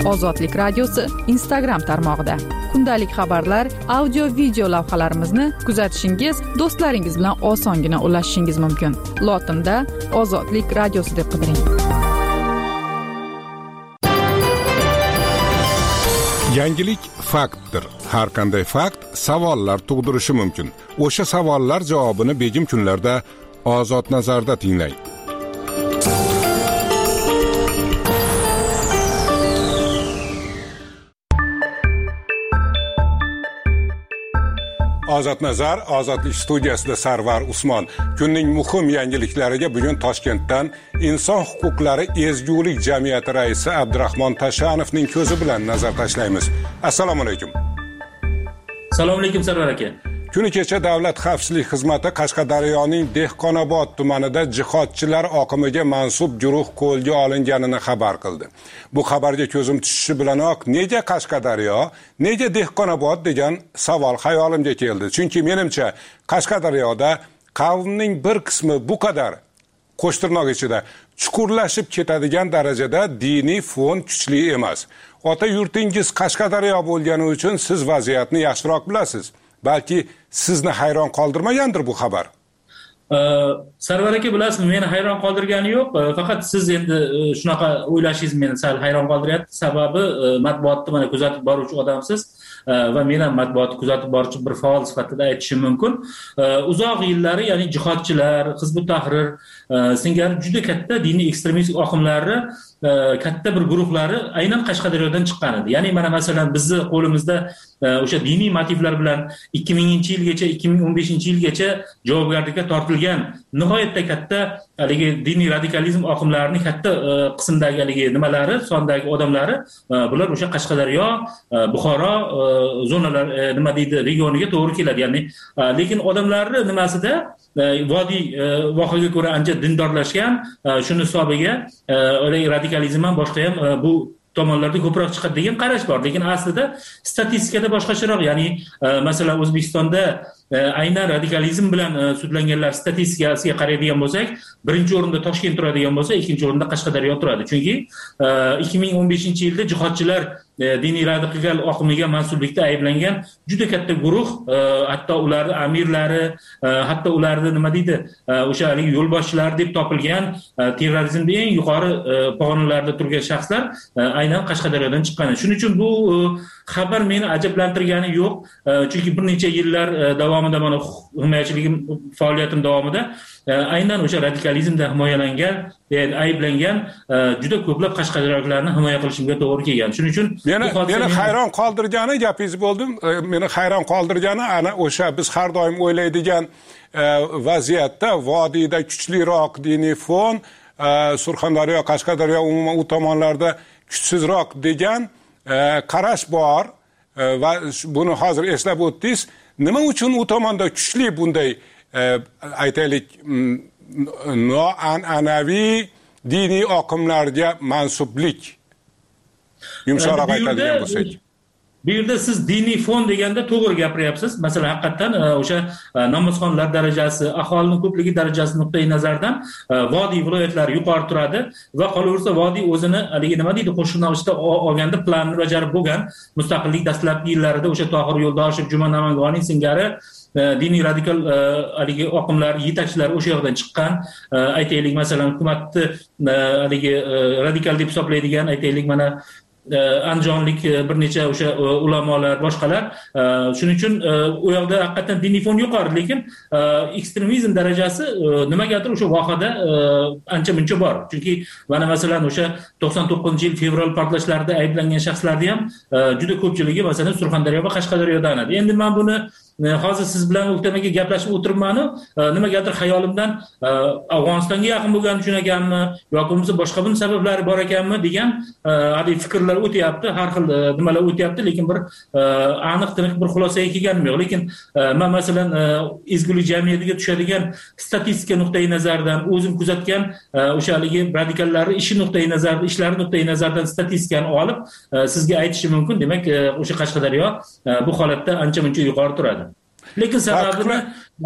Ozodlik radiosi Instagram tarmog'ida. Kundalik xabarlar, audio video lavhalarimizni kuzatishingiz, do'stlaringiz bilan osongina ulashishingiz mumkin. Lotinda Ozodlik radiosi deb qidiring. Yangilik faktdir. Har qanday fakt savollar tug'dirishi mumkin. O'sha savollar javobini begim kunlarda Ozod nazarda tinglang. Ozod nazar, Ozodlik studiyasida Sarvar Usmon. Kunning muhim yangiliklariga bugun Toshkentdan Inson huquqlari ezgulik jamiyati raisi Abdurahmon Tashanovning ko'zi bilan nazar tashlaymiz. Assalomu alaykum. Assalomu alaykum Sarvar aka. Kuni kecha Davlat xavfsizlik xizmati Qashqadaryoning Dehqonobod tumanida jihodchilar oqimiga mansub guruh qo'lga olinganini xabar qildi. Bu xabarga ko'zim tushishi bilanoq nega Qashqadaryo, nega Dehqonobod degan savol xayolimga keldi. Chunki menimcha Qashqadaryoda qavmning bir qismi bu qadar qo'shtirnoq ichida chuqurlashib ketadigan darajada diniy fon kuchli emas. Ota yurtingiz Qashqadaryo bo'lgani uchun siz vaziyatni yaxshiroq bilasiz. Balki sizni hayron qoldirmagandir bu xabar. Sarvar aka, bilasizmi, meni hayron qoldirgani yo'q. Faqat siz endi shunaqa o'ylashingiz meni sal hayron qoldiryapti. Sababi matbuotni mana kuzatib boruvchi odamsiz va men ham matbuotni kuzatib boruvchi bir faol sifatida aytishim mumkin. Uzoq yillari, ya'ni jihodchilar, Hizb ut-Tahrir singari juda katta diniy ekstremist oqimlari katta bir guruhlari aynan Qashqadaryodan chiqqan edi. Ya'ni mana masalan bizni qo'limizda o'sha diniy motivlar bilan ikki minginchi yilgacha, ikki ming o'n beshinchi yilgacha javobgarlikka tortilgan nihoyatda katta haligi diniy radikalizm oqimlarining katta qismdagi haligi nimalari, sondagi odamlari bular o'sha Qashqadaryo, Buxoro zonalar nima deydi, regioniga to'g'ri keladi. Ya'ni lekin odamlarning nimasida vodiy voqeaga ko'ra ancha dindorlashgan, shuni hisobiga radikalizm ham boshqa ham bu tomonlarda ko'proq chiqadi degan qarash bor. Lekin aslida statistikada boshqacharoq. Ya'ni masalan O'zbekistonda aynan radikalizm bilan sudlanganlar statistikasiga qaraydigan bo'lsak, birinchi o'rinda Toshkent turadigan bo'lsa, ikkinchi o'rinda Qashqadaryo turadi. Chunki ikki ming o'n beshinchi yilda jihodchilar diniy radikal oqimiga mansublikda ayblangan juda katta guruh, hatto ularning amirlari, hatto ularning nima deydi, o'sha haligi yo'lboshchilar deb topilgan terrorizmda eng yuqori pog'onalarda turgan shaxslar aynan Qashqadaryodan chiqqan. Shuning uchun bu xabar meni ajablantirgani yo'q. Chunki bir necha yillar davomida mana himoyachiligim faoliyatim davomida aynan o'sha radikalizmda himoyalangan, ayblangan juda ko'plab Qashqadaryoliklarni himoya qilishimga to'g'ri kelgan. Shuning uchun meni meni hayron qoldirgani, gapingiz bo'ldim, meni hayron qoldirgani ana o'sha biz har doim o'ylaydigan vaziyatda vodiyda kuchliroq diniy fon, Surxondaryo, Qashqadaryo umuman u tomonlarda kuchsizroq degan qarash bor va buni hozir eslab o'tdingiz. Nima uchun u tomonda kuchli bunday aytaylik noan'anaviy diniy oqimlarga mansublik? Yumshoqroq aytadigan bo'lsak. Bu yerda siz diniy fon deganda to'g'ri gapiryapsiz. Masalan, haqiqatan o'sha namozxonlar darajasi, aholining ko'pligi darajasi nuqtai nazardan vodiy viloyatlari yuqori turadi va qolaversa vodiy o'zini haligi nima deydi, qo'shniqishda olganda planni bajarib bo'lgan. Mustaqillik dastlabki yillarida o'sha Tohir Yo'ldoshev, Juma Namangoning singari diniy radikal haligi oqimlar yetakchilari o'sha yoqdan chiqqan. Aytaylik, masalan, hukumatni haligi radikal deb hisoblaydigan, aytaylik mana andijonlik bir necha o'sha ulamolar, boshqalar. Shuning uchun u yoqda haqiqatan diniy fon yuqori, lekin ekstremizm darajasi nimagadir o'sha vohada ancha muncha bor. Chunki mana masalan o'sha to'qson to'qqizinchi yil fevral portlashlarida ayblangan shaxslarning ham juda ko'pchiligi masalan Surxondaryo va Qashqadaryodan edi. Endi men buni hozir siz bilan o'rtamaga gaplashib o'tiribman, nimagadir xayolimdan Afg'onistonga yaqin bo'lganini tushunganmi yoki bo'lmasa boshqa bir sabablari bor ekanmi degan hali fikrlar o'tyapti, har xil nimalar o'tyapti, lekin bir aniq tiniq bir xulosaga kelganim yo'q. Lekin men masalan ezgulik jamiyatiga tushadigan statistika nuqtai nazaridan, o'zim kuzatgan o'sha haligi radikallarning ishi nuqtai nazaridan, ishlari nuqtai nazaridan statistikani olib sizga aytishim mumkin. Demak, o'sha Qashqadaryo bu holatda ancha muncha yuqori turadi. Lekin sababini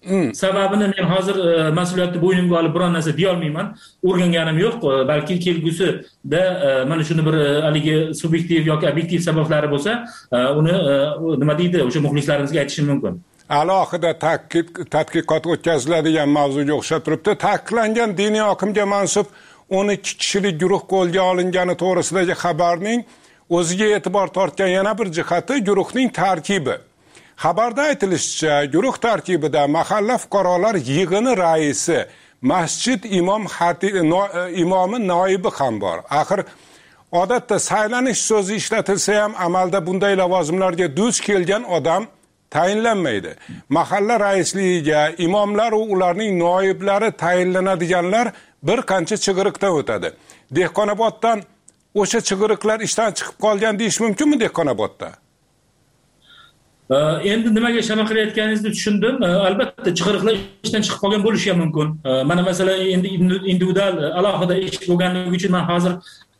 Sababini men hozir mas'uliyatni bo'ynimga olib biror narsa deya olmayman. O'rganganim yo'q, balki kelgusida mana shuni bir haligi subyektiv yoki obyektiv sabablari bo'lsa, uni nima deydi, o'sha muxlislarimizga aytishim mumkin. Alohida tadqiqot o'tkaziladigan mavzuga o'xshab turibdi. Ta'kidlangan diniy oqimga mansub o'n ikki kishilik guruh qo'lga olingani to'g'risidagi xabarning o'ziga e'tibor tortgan yana bir jihati guruhning tarkibi. Xabarda aytilishicha, guruh tarkibida mahalla fuqarolar yig'ini raisi, masjid imom imomi noibi ham bor. Axir odatda saylanish so'zi ishlatilsa ham amalda bunday lavozimlarga duch kelgan odam tayinlanmaydi. Mahalla raisligiga imomlar va ularning noiblari tayinlanadiganlar bir qancha chig'iriqdan o'tadi. Dehqonoboddan o'sha chig'iriqlar ishdan chiqib qolgan deyish mumkinmi Dehqonobodda? Endi nimaga shama qilayotganingizni tushundim. Albatta chig'iriqlar ishdan chiqib qolgan bo'lishi ham mumkin. Mana masalan endi individual alohida ish bo'lganligi uchun men hozir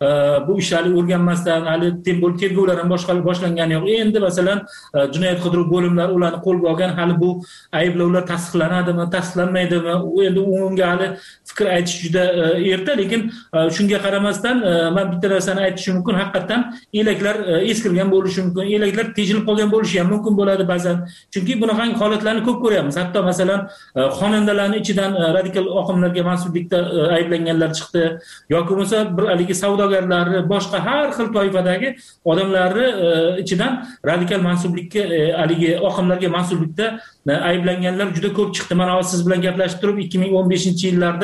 bu ishlarni o'rganmasdan hali tergovlar ham boshlangani yo'q. Endi masalan jinoyat qidiruv bo'limlari ularni qo'lga olgan, hali bu ayblovlar tasdiqlanadimi, tasdiqlanmaydimi? Endi unga hali fikr aytish juda erta, lekin shunga qaramasdan men bitta narsani aytishim mumkin, haqiqatan elaklar eskirgan bo'lishi mumkin, elaklar tejilib qolgan bo'lishi ham mumkin bo'ladi ba'zan. Chunki bunaqangi holatlarni ko'p ko'ryapmiz. Hatto masalan xonandalarning ichidan radikal oqimlarga mansublikda ayblanganlar chiqdi yoki bo'lmasa bir haligi savdo boshqa har xil toifadagi odamlarni ichidan radikal mansublikka haligi oqimlarga mansublikda ayblanganlar juda ko'p chiqdi. Mana hozir siz bilan gaplashib turib ikki ming o'n beshinchi yillarda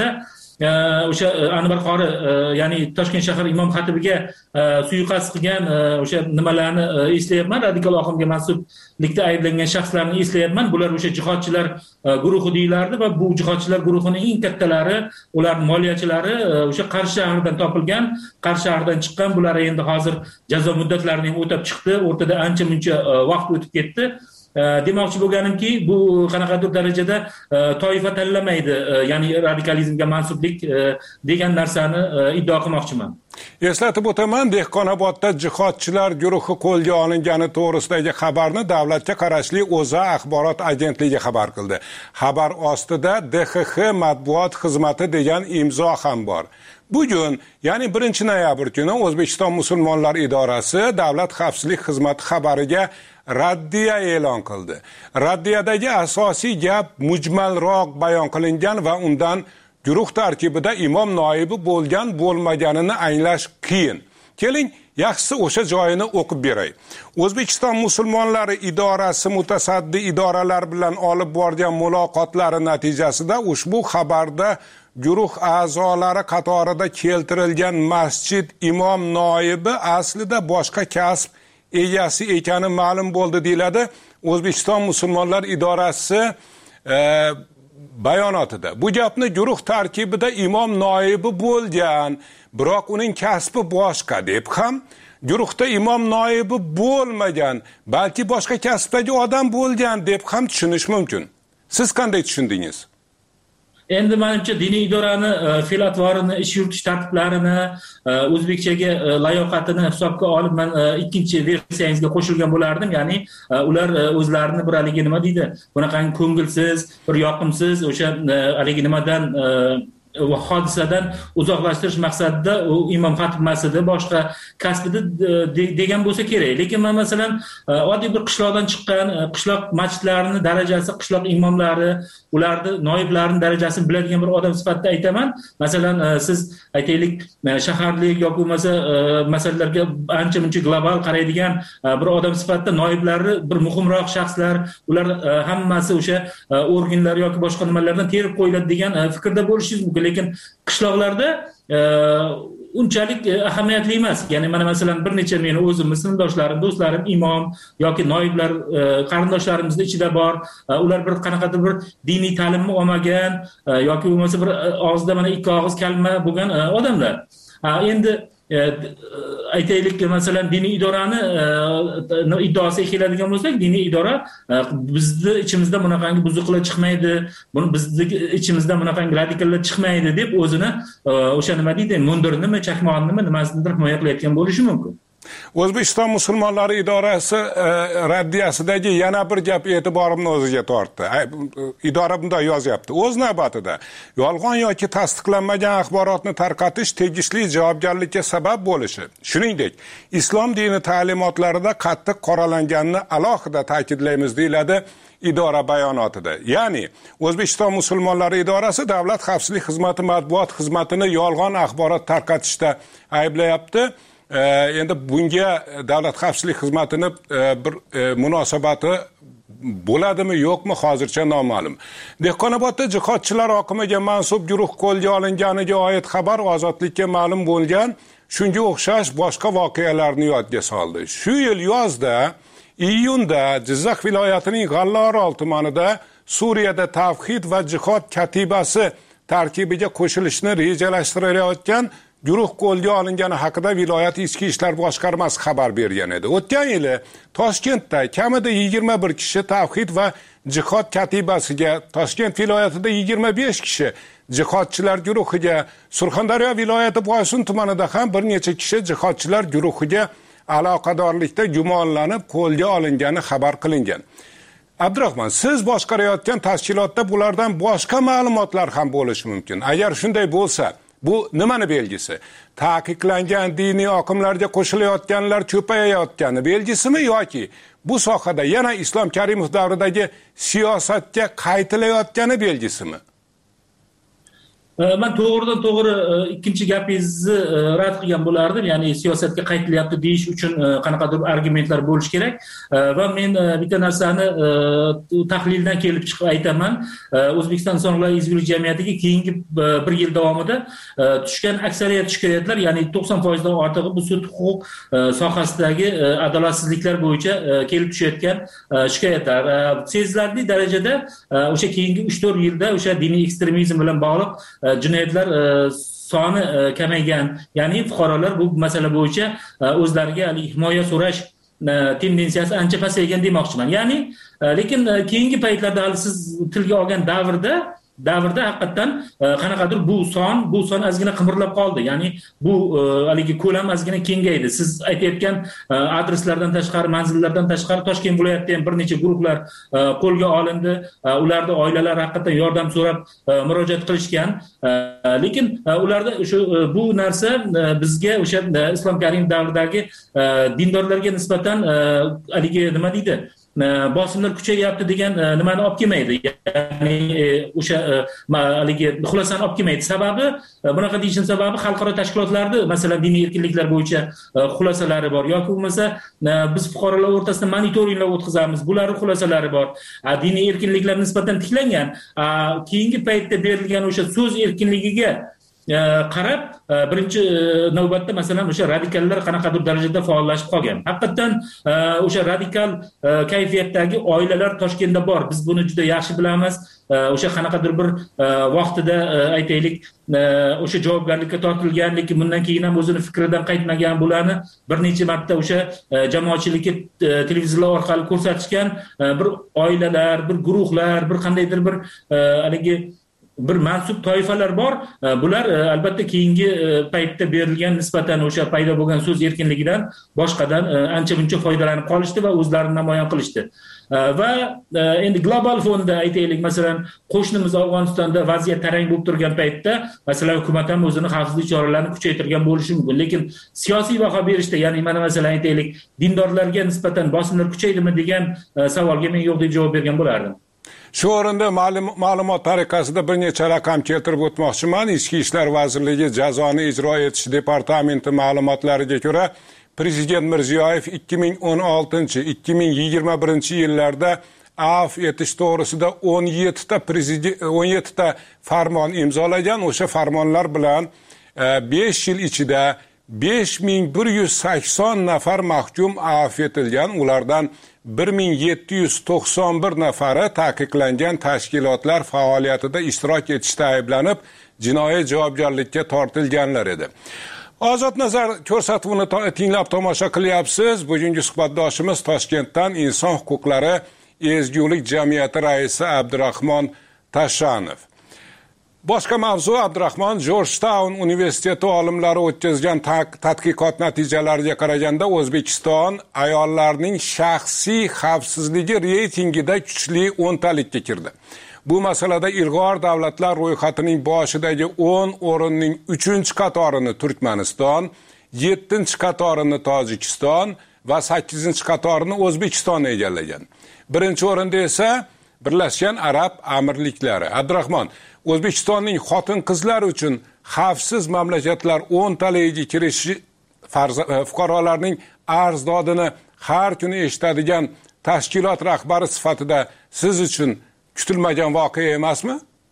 o'sha Anvar qori, ya'ni Toshkent shahar imom xatibiga suiqasd qilgan o'sha nimalarni eslayapman, radikal oqimga mansublikda ayblangan shaxslarni eslayapman. Bular o'sha jihodchilar guruhi deyilardi va bu jihodchilar guruhining eng kattalari, ularning moliyachilari o'sha Qarshi shahridan topilgan, Qarshi shahridan chiqqan. Bular endi hozir jazo muddatlarini ham o'tab chiqdi. O'rtada ancha-muncha vaqt o'tib ketdi. Demoqchi bo'lganimki, bu qanaqadir darajada toifa tanlamaydi, ya'ni radikalizmga mansublik degan narsani iddao qilmoqchiman. Eslatib o'taman, Dehqonobodda jihodchilar guruhi qo'lga olingani to'g'risidagi xabarni davlatga qarashli O'zA axborot agentligi xabar qildi. Xabar ostida D X X matbuot xizmati degan imzo ham bor. Bugun, ya'ni birinchi noyabr kuni O'zbekiston musulmonlar idorasi Davlat xavfsizlik xizmati xabariga raddiya e'lon qildi. Raddiyadagi asosiy gap mujmalroq bayon qilingan va undan guruh tarkibida imom noibi bo'lgan bo'lmaganini anglash qiyin. Keling, yaxshisi o'sha joyini o'qib beray. O'zbekiston musulmonlari idorasi mutasaddi idoralar bilan olib borgan muloqotlari natijasida ushbu xabarda guruh a'zolari qatorida keltirilgan masjid imom noibi aslida boshqa kasb egasi ekani ma'lum bo'ldi deyiladi O'zbekiston musulmonlar idorasi e, bayonotida. Bu gapni guruh tarkibida imom noibi bo'lgan, biroq uning kasbi boshqa deb ham, guruhda imom noibi bo'lmagan, balki boshqa kasbdagi odam bo'lgan deb ham tushunish mumkin. Siz qanday tushundingiz? Endi menimcha diniy idorani fe'l-atvorini, ish yuritish tartiblarini, o'zbekchaga layoqatini hisobga olib men ikkinchi versiyangizga qo'shilgan bo'lardim. Ya'ni ular o'zlarini bir haligi nima deydi, bunaqangi ko'ngilsiz, bir yoqimsiz o'sha haligi nimadan va hodisadan uzoqlashtirish maqsadida u imom xatib masjidi boshqa kasbida degan bo'lsa kerak. Lekin men masalan oddiy bir qishloqdan chiqqan, qishloq masjidlarining darajasi, qishloq imomlari, ularni noiblarining darajasini biladigan bir odam sifatida aytaman. Masalan, siz aytaylik shaharlik yoki bo'lmasa masalalarga ancha-muncha global qaraydigan bir odam sifatida noiblari bir muhimroq shaxslar, ular hammasi o'sha organlar yoki boshqa nimalardan terib qo'yiladi degan fikrda bo'lishingiz mumkin. Lekin qishloqlarda unchalik ahamiyatli emas. Ya'ni mana masalan bir necha meni o'zim, sinfdoshlarim, do'stlarim imom yoki noiblar qarindoshlarimizning ichida bor. Ular bir qanaqadir bir diniy ta'limni olmagan yoki bo'lmasa bir og'izda mana ikki og'iz kalima bo'lgan odamlar. Endi aytaylik masalan diniy idorani iddaosiga keladigan bo'lsak, diniy idora bizni ichimizda bunaqangi buzuqlar chiqmaydi, buni bizni ichimizda bunaqangi radikallar chiqmaydi deb o'zini o'sha nima deydi, mundirnimi, chakmonimi, nimasidir himoya qilayotgan bo'lishi mumkin. O'zbekiston musulmonlari idorasi e, raddiyasidagi yana bir gap e'tiborimni o'ziga tortdi. Idora bunday yozyapti. O'z navbatida yolg'on yoki tasdiqlanmagan axborotni tarqatish tegishli javobgarlikka sabab bo'lishi, shuningdek, islom dini ta'limotlarida qattiq qoralanganini alohida ta'kidlaymiz deyiladi idora bayonotida. Ya'ni O'zbekiston musulmonlari idorasi Davlat xavfsizlik xizmati matbuot xizmatini yolg'on axborot tarqatishda ayblayapti. Ee, endi bunga Davlat xavfsizlik xizmatini e, bir e, munosabati bo'ladimi yo'qmi hozircha noma'lum. Dehqonobodda jihodchilar oqimiga mansub guruh qo'lga olinganiga oid xabar Ozodlikka ma'lum bo'lgan, shunga o'xshash boshqa voqealarni yodga soldi. Shu yil yozda, iyunda Jizzax viloyatining G'allaorol tumanida Suriyada tavhid va jihod katibasi tarkibiga qo'shilishni rejalashtirilayotgan guruh qo'lga olingani haqida viloyat ichki ishlar boshqarmasi xabar bergan edi. O'tgan yili Toshkentda kamida yigirma bir kishi tavhid va jihod katibasiga, Toshkent viloyatida yigirma besh kishi jihodchilar guruhiga, Surxondaryo viloyati Boysun tumanida ham bir necha kishi jihodchilar guruhiga aloqadorlikda gumonlanib qo'lga olingani xabar qilingan. Abdurahmon, siz boshqarayotgan tashkilotda bulardan boshqa ma'lumotlar ham bo'lishi mumkin. Agar shunday bo'lsa, bu nimani belgisi? Taqiqlangan diniy oqimlarga qo'shilayotganlar ko'payayotgani belgisimi yoki bu sohada yana Islom Karimov davridagi siyosatga qaytilayotgani belgisimi? Men to'g'ridan to'g'ri ikkinchi gapingizni rad qilgan bo'lardim. Ya'ni siyosatga qaytilyapti deyish uchun qanaqadir argumentlar bo'lish kerak. Va men bitta narsani tahlildan kelib chiqib aytaman. O'zbekiston insonlar ezgulik jamiyatiga keyingi bir yil davomida tushgan aksariyat shikoyatlar, ya'ni to'qson foiz dan ortig'i bu sud huquq sohasidagi adolatsizliklar bo'yicha kelib tushayotgan shikoyatlar. Sezilarli darajada o'sha keyingi uch to'rt yilda o'sha diniy ekstremizm bilan bog'liq jinoyatlar soni kamaygan, ya'ni fuqarolar bu masala bo'yicha o'zlariga himoya so'rash tendensiyasi ancha pasaygan demoqchiman. Ya'ni lekin keyingi paytlarda hali siz tilga olgan davrda davrda haqiqatan qanaqadir bu son bu son ozgina qimirlab qoldi. Ya'ni bu haligi ko'lam ozgina kengaydi. Siz aytayotgan adreslardan tashqari, manzillardan tashqari Toshkent viloyatida ham bir necha guruhlar qo'lga olindi. Ularda oilalar haqiqatan yordam so'rab murojaat qilishgan. Lekin ularda shu bu narsa bizga o'sha Islom Karimov davridagi dindorlarga nisbatan haligi nima deydi? bosimlar kuchayyapti degan nimani olib kelmaydi. Ya'ni o'sha haligi xulosani olib kelmaydi. Sababi, bunaqa deyishim sababi xalqaro tashkilotlarda, masalan, diniy erkinliklar bo'yicha xulosalari bor yoki bo'lmasa biz fuqarolar o'rtasida monitoringlar o'tkazamiz. Bular xulosalari bor. Diniy erkinliklar nisbatan tiklangan, keyingi paytda berilgan o'sha so'z erkinligiga qarab birinchi navbatda masalan o'sha radikallar qanaqadir darajada faollashib qolgan. Haqiqatan o'sha radikal kayfiyatdagi oilalar Toshkentda bor. Biz buni juda yaxshi bilamiz. O'sha qanaqadir bir vaqtida aytaylik o'sha javobgarlikka tortilgan, lekin bundan keyin ham o'zini fikridan qaytmagan, bularni bir necha marta o'sha jamoatchilikka televizorlar orqali ko'rsatishgan bir oilalar, bir guruhlar, bir qandaydir bir haligi bir mansub toifalar bor. Bular albatta keyingi paytda berilgan nisbatan o'sha paydo bo'lgan so'z erkinligidan boshqadan ancha muncha foydalanib qolishdi va o'zlarini namoyon qilishdi. Va endi global fonda aytaylik, masalan, qo'shnimiz Afg'onistonda vaziyat tarang bo'lib turgan paytda masalan hukumat ham o'zini xavfsizlik choralarini kuchaytirgan bo'lishi mumkin. Lekin siyosiy baho berishda, ya'ni mana masalan aytaylik, dindorlarga nisbatan bosimlar kuchaydimi degan savolga men yo'q deb javob bergan bo'lardim. Shu o'rinda ma'lumot tariqasida bir necha raqam keltirib o'tmoqchiman. Ichki ishlar vazirligi jazoni ijro etish departamenti ma'lumotlariga ko'ra, Prezident Mirziyoyev ikki ming o'n oltinchi ikki ming yigirma birinchi yillarda afv etish to'g'risida o'n yettita prezident o'n yettita farmon imzolagan. O'sha farmonlar bilan besh yil ichida besh ming bir yuz sakson nafar mahkum afv etilgan. Ulardan bir ming yetti yuz to'qson bir nafari taqiqlangan tashkilotlar faoliyatida ishtirok etishda ayblanib, jinoiy javobgarlikka tortilganlar edi. Ozod nazar ko'rsatuvini tinglab tomosha qilyapsiz. Bugungi suhbatdoshimiz Toshkentdan Inson huquqlari ezgulik jamiyati raisi Abdurahmon Tashanov. Boshqa mavzu Abdurahmon Georgetown universiteti olimlari o'tkazgan tadqiqot natijalariga qaraganda O'zbekiston ayollarning shaxsiy xavfsizligi reytingida kuchli o'ntalikka kirdi. Bu masalada ilg'or davlatlar ro'yxatining boshidagi o'n o'rinning uchinchi qatorini Turkmaniston, yettinchi qatorini Tojikiston va sakkizinchi qatorini O'zbekiston egallagan. Birinchi o'rinda esa Birlashgan Arab Amirliklari. Abdurahmon, O'zbekistonning xotin-qizlar uchun xavfsiz mamlakatlar o'ntaligiga kirishi fuqarolarning arzdodini har kuni eshitadigan tashkilot rahbari sifatida siz uchun kutilmagan voqea emasmi?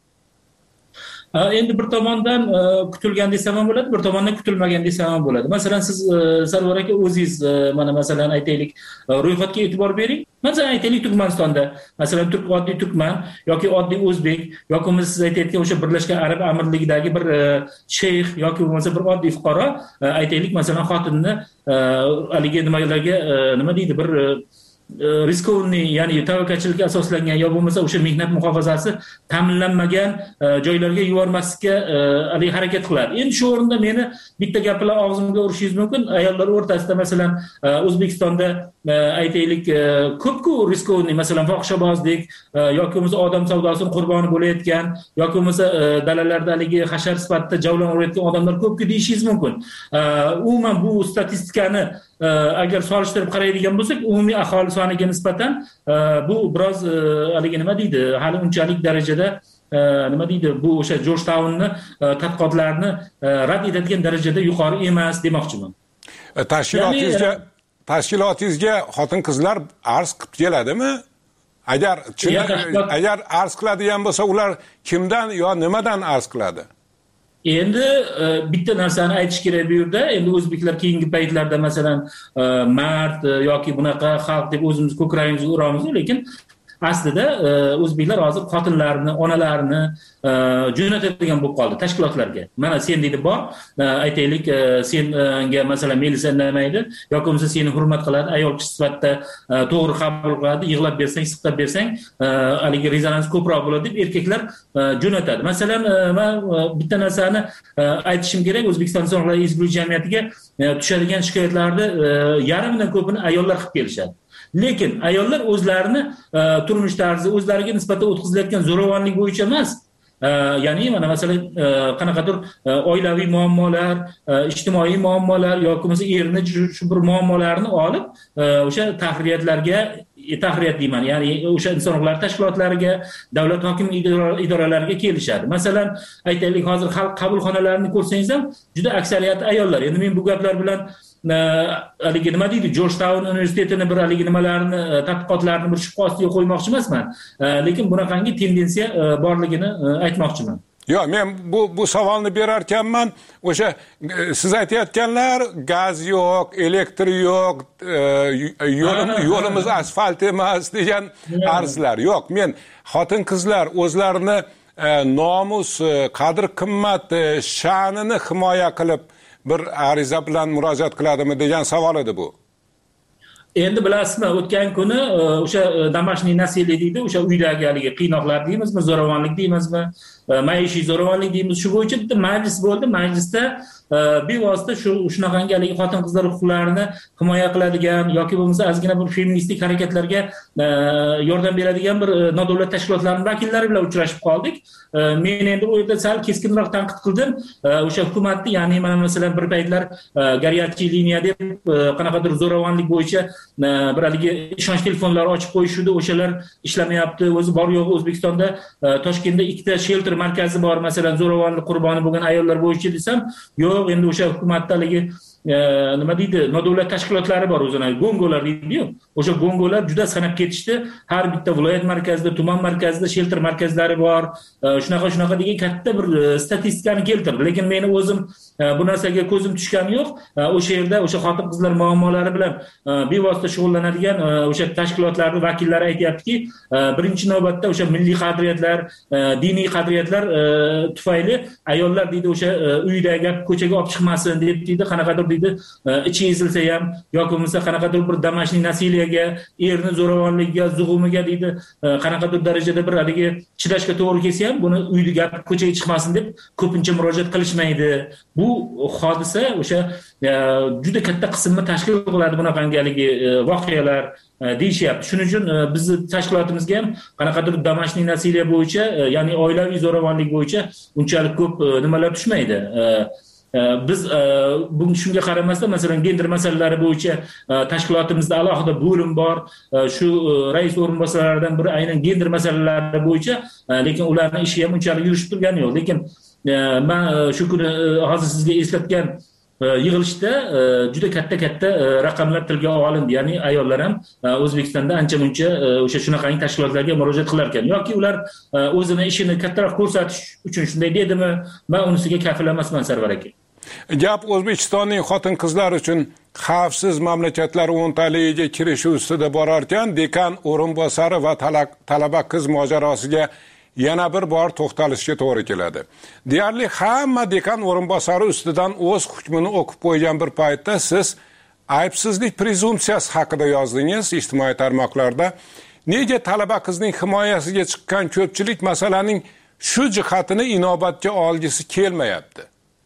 Endi bir tomondan kutilgan desam ham bo'ladi, bir tomondan kutilmagan desam ham bo'ladi. Masalan, siz Sarvar aka o'zingiz mana masalan aytaylik, ro'yxatga e'tibor bering. Masalan aytaylik Turkmanistonda, masalan turk oddiy turkman yoki oddiy o'zbek yoki siz aytayotgan o'sha Birlashgan Arab Amirligidagi bir sheyx yoki bo'lmasa bir oddiy fuqaro aytaylik masalan xotinni haligi nimalarga nima deydi bir riskovniy, ya'ni tavakkalchilikka asoslangan yo bo'lmasa o'sha mehnat muhofazasi ta'minlanmagan joylarga yubormaslikka hali harakat qiladi. Endi shu o'rinda meni bitta gap bilan og'zimga urishingiz mumkin. Ayollar o'rtasida masalan O'zbekistonda aytaylik ko'p-ku riskovniy, masalan fohishabozlik yoki bo'lmasa odam savdosining qurboni bo'layotgan yoki bo'lmasa dalalarda haligi hashar sifatida javlanayotgan odamlar ko'pku deyishingiz mumkin. Umuman bu statistikani agar solishtirib qaraydigan bo'lsak, umumiy aholi soniga nisbatan bu biroz haligi nima deydi, hali unchalik darajada nima deydi, bu o'sha Georgetownni tadqiqotlarini rad etadigan darajada yuqori emas demoqchiman. Tashkilotingizga tashkilotingizga xotin-qizlar arz qilib keladimi? Agar agar arz qiladigan bo'lsa, ular kimdan yo nimadan arz qiladi? Endi bitta narsani aytish kerak bu yerda. Endi o'zbeklar keyingi paytlarda masalan mard yoki bunaqa xalq deb o'zimiz ko'kragimizga uramiz, lekin aslida o'zbeklar hozir xotinlarini, onalarini jo'natadigan bo'lib qoldi tashkilotlarga. Mana sen deydi bor, aytaylik senga masalan Melisa indamaydi yoki bo'lmasa seni hurmat qiladi, ayol kishi sifatida to'g'ri qabul qiladi, yig'lab bersang, siqtab bersang, haligi rezonans ko'proq bo'ladi deb erkaklar jo'natadi. Masalan, men bitta narsani aytishim kerak, O'zbekiston insonlar ezgulik jamiyatiga tushadigan shikoyatlarni yarmidan ko'pini ayollar qilib kelishadi. Lekin ayollar o'zlarini turmush tarzi, o'zlariga nisbatan o'tkazilayotgan zo'ravonlik bo'yicha emas, ya'ni mana masalan qanaqadir oilaviy muammolar, ijtimoiy muammolar yoki bo'lmasa erni shu bir muammolarini olib o'sha tahririyatlarga tahririyat deyman, ya'ni o'sha inson huquqlari tashkilotlariga, davlat hokim idoralariga kelishadi. Masalan, aytaylik hozir xalq qabulxonalarini ko'rsangiz ham juda aksariyati ayollar. Endi men bu gaplar bilan haligi nima deydi, Georgetown universitetini bir haligi nimalarni, tadqiqotlarni bir shubha ostiga qo'ymoqchi emasman, lekin bunaqangi tendensiya borligini aytmoqchiman. Yo'q, men bu bu savolni berar ekanman. O'sha siz aytayotganlar gaz yo'q, elektr yo'q, yo'limiz asfalt emas degan arzlar yo'q. Men xotin-qizlar o'zlarini nomus, qadr-qimmat, sha'nini himoya qilib bir ariza bilan murojaat qiladimi degan savol edi bu. Endi bilasizmi, o'tgan kuni o'sha домашний насилие deydi, o'sha uydagi haligi qiynoqlar deymizmi, zo'ravonlik deymizmi, maishiy zo'ravonlik deymiz, shu bo'yicha bitta majlis bo'ldi. Majlisda bevosita shu shunaqangi haligi xotin-qizlar huquqlarini himoya qiladigan yoki bo'lmasa ozgina bir feministik harakatlarga yordam beradigan bir nodavlat tashkilotlarning vakillari bilan uchrashib qoldik. Men endi u yerda sal keskinroq tanqid qildim o'sha hukumatni, ya'ni mana masalan bir paytlar горячая liniya deb qanaqadir zo'ravonlik bo'yicha bir haligi ishonch telefonlari ochib qo'yishdi, o'shalar ishlamayapti. O'zi bor yo'q O'zbekistonda Toshkentda ikkita shelter markazi bor, masalan zo'ravonlik qurboni bo'lgan ayollar bo'yicha desam, yo'q, endi o'sha hukumatdagi nima deydi, nodavlat tashkilotlari bor, o'zini gongolar deydi-yu. O'sha gongolar juda sanab ketishdi. Har bitta viloyat markazida, tuman markazida shelter markazlari bor. Shunaqa shunaqa degan katta bir statistikani keltirdi. Lekin meni o'zim bu narsaga ko'zim tushgani yo'q. O'sha yerda o'sha xotin-qizlar muammolari bilan bevosita shug'ullanadigan o'sha tashkilotlarning vakillari aytayaptiki, birinchi navbatda o'sha milliy qadriyatlar, diniy qadriyatlar tufayli ayollar deydi o'sha uydagi ko'chaga olib chiqmasin deb deydi, qanaqadir deydi ichi ezilsa ham yoki bo'lmasa qanaqadir bir damashning nasiliyaga, erni zo'ravonligiga, zug'umiga deydi qanaqadir darajada bir haligi chidashga to'g'ri kelsa ham buni uyda gap ko'chaga chiqmasin deb ko'pincha murojaat qilishmaydi. Bu hodisa o'sha juda katta qismni tashkil qiladi bunaqangi haligi voqealar deyishyapti. Shuning uchun bizni tashkilotimizga ham qanaqadir damashning nasiliya bo'yicha, ya'ni oilaviy zo'ravonlik bo'yicha unchalik ko'p nimalar tushmaydi. Biz bunga shunga qaramasdan masalan gender masalalari bo'yicha tashkilotimizda alohida bo'lim bor. Shu rais o'rinbosarlaridan biri aynan gender masalalari bo'yicha, lekin ularning ishi ham unchalik yurishib turgani yo'q. Lekin men shu kuni hozir sizga eslatgan yig'ilishda juda katta-katta raqamlar tilga olindi. Ya'ni ayollar ham O'zbekistonda ancha-muncha o'sha shunaqangi tashkilotlarga murojaat qilar ekan yoki ular o'zini ishini kattaroq ko'rsatish uchun shunday dedimi? Men unisiga kafil emasman, Sarvar aka. Gap O'zbekistonning xotin-qizlar uchun xavfsiz mamlakatlar o'ntaligiga kirishi ustida borar ekan, dekan o'rinbosari va talaba qiz mojarosiga yana bir bor to'xtalishga to'g'ri keladi. Deyarli hamma dekan o'rinbosari ustidan o'z hukmini o'qib qo'ygan bir paytda siz aybsizlik prezumsiyasi haqida yozdingiz ijtimoiy tarmoqlarda. Nega talaba qizning himoyasiga chiqqan ko'pchilik masalaning shu jihatini inobatga olgisi kelmayapti?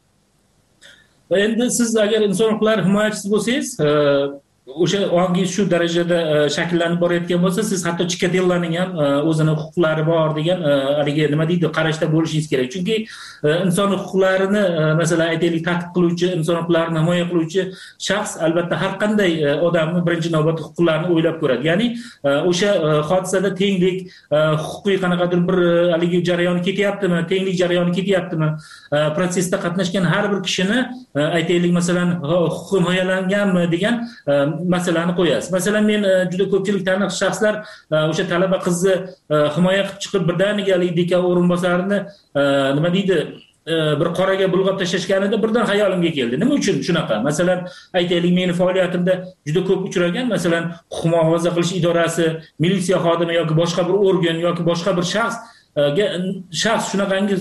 Endi siz agar inson huquqlari himoyachisi bo'lsangiz, o'sha ongi shu darajada shakllanib borayotgan bo'lsa, siz hatto Chikadellaning ham o'zini huquqlari bor degan haligi nima deydi, qarashda bo'lishingiz kerak. Chunki inson huquqlarini masalan aytaylik tadqiq qiluvchi, inson huquqlarini himoya qiluvchi shaxs albatta har qanday odamni birinchi navbatda huquqlarini o'ylab ko'radi. Ya'ni o'sha hodisada tenglik, huquqiy qanaqadir bir haligi jarayon ketyaptimi, tenglik jarayoni ketyaptimi, protsessda qatnashgan har bir kishini aytaylik masalan huquqi himoyalanganmi degan masalani qo'yasiz. Masalan, men juda ko'pchilik taniq shaxslar o'sha talaba qizni himoya qilib chiqib birdaniga dekan o'rinbosarini nima deydi, bir qoraga bulg'ab tashlashganida birdan xayolimga keldi. Nima uchun shunaqa? Masalan, aytaylik meni faoliyatimda juda ko'p uchragan, masalan, huquq muhofaza qilish idorasi, militsiya xodimi yoki boshqa bir organ yoki boshqa bir shaxs shaxs shunaqangi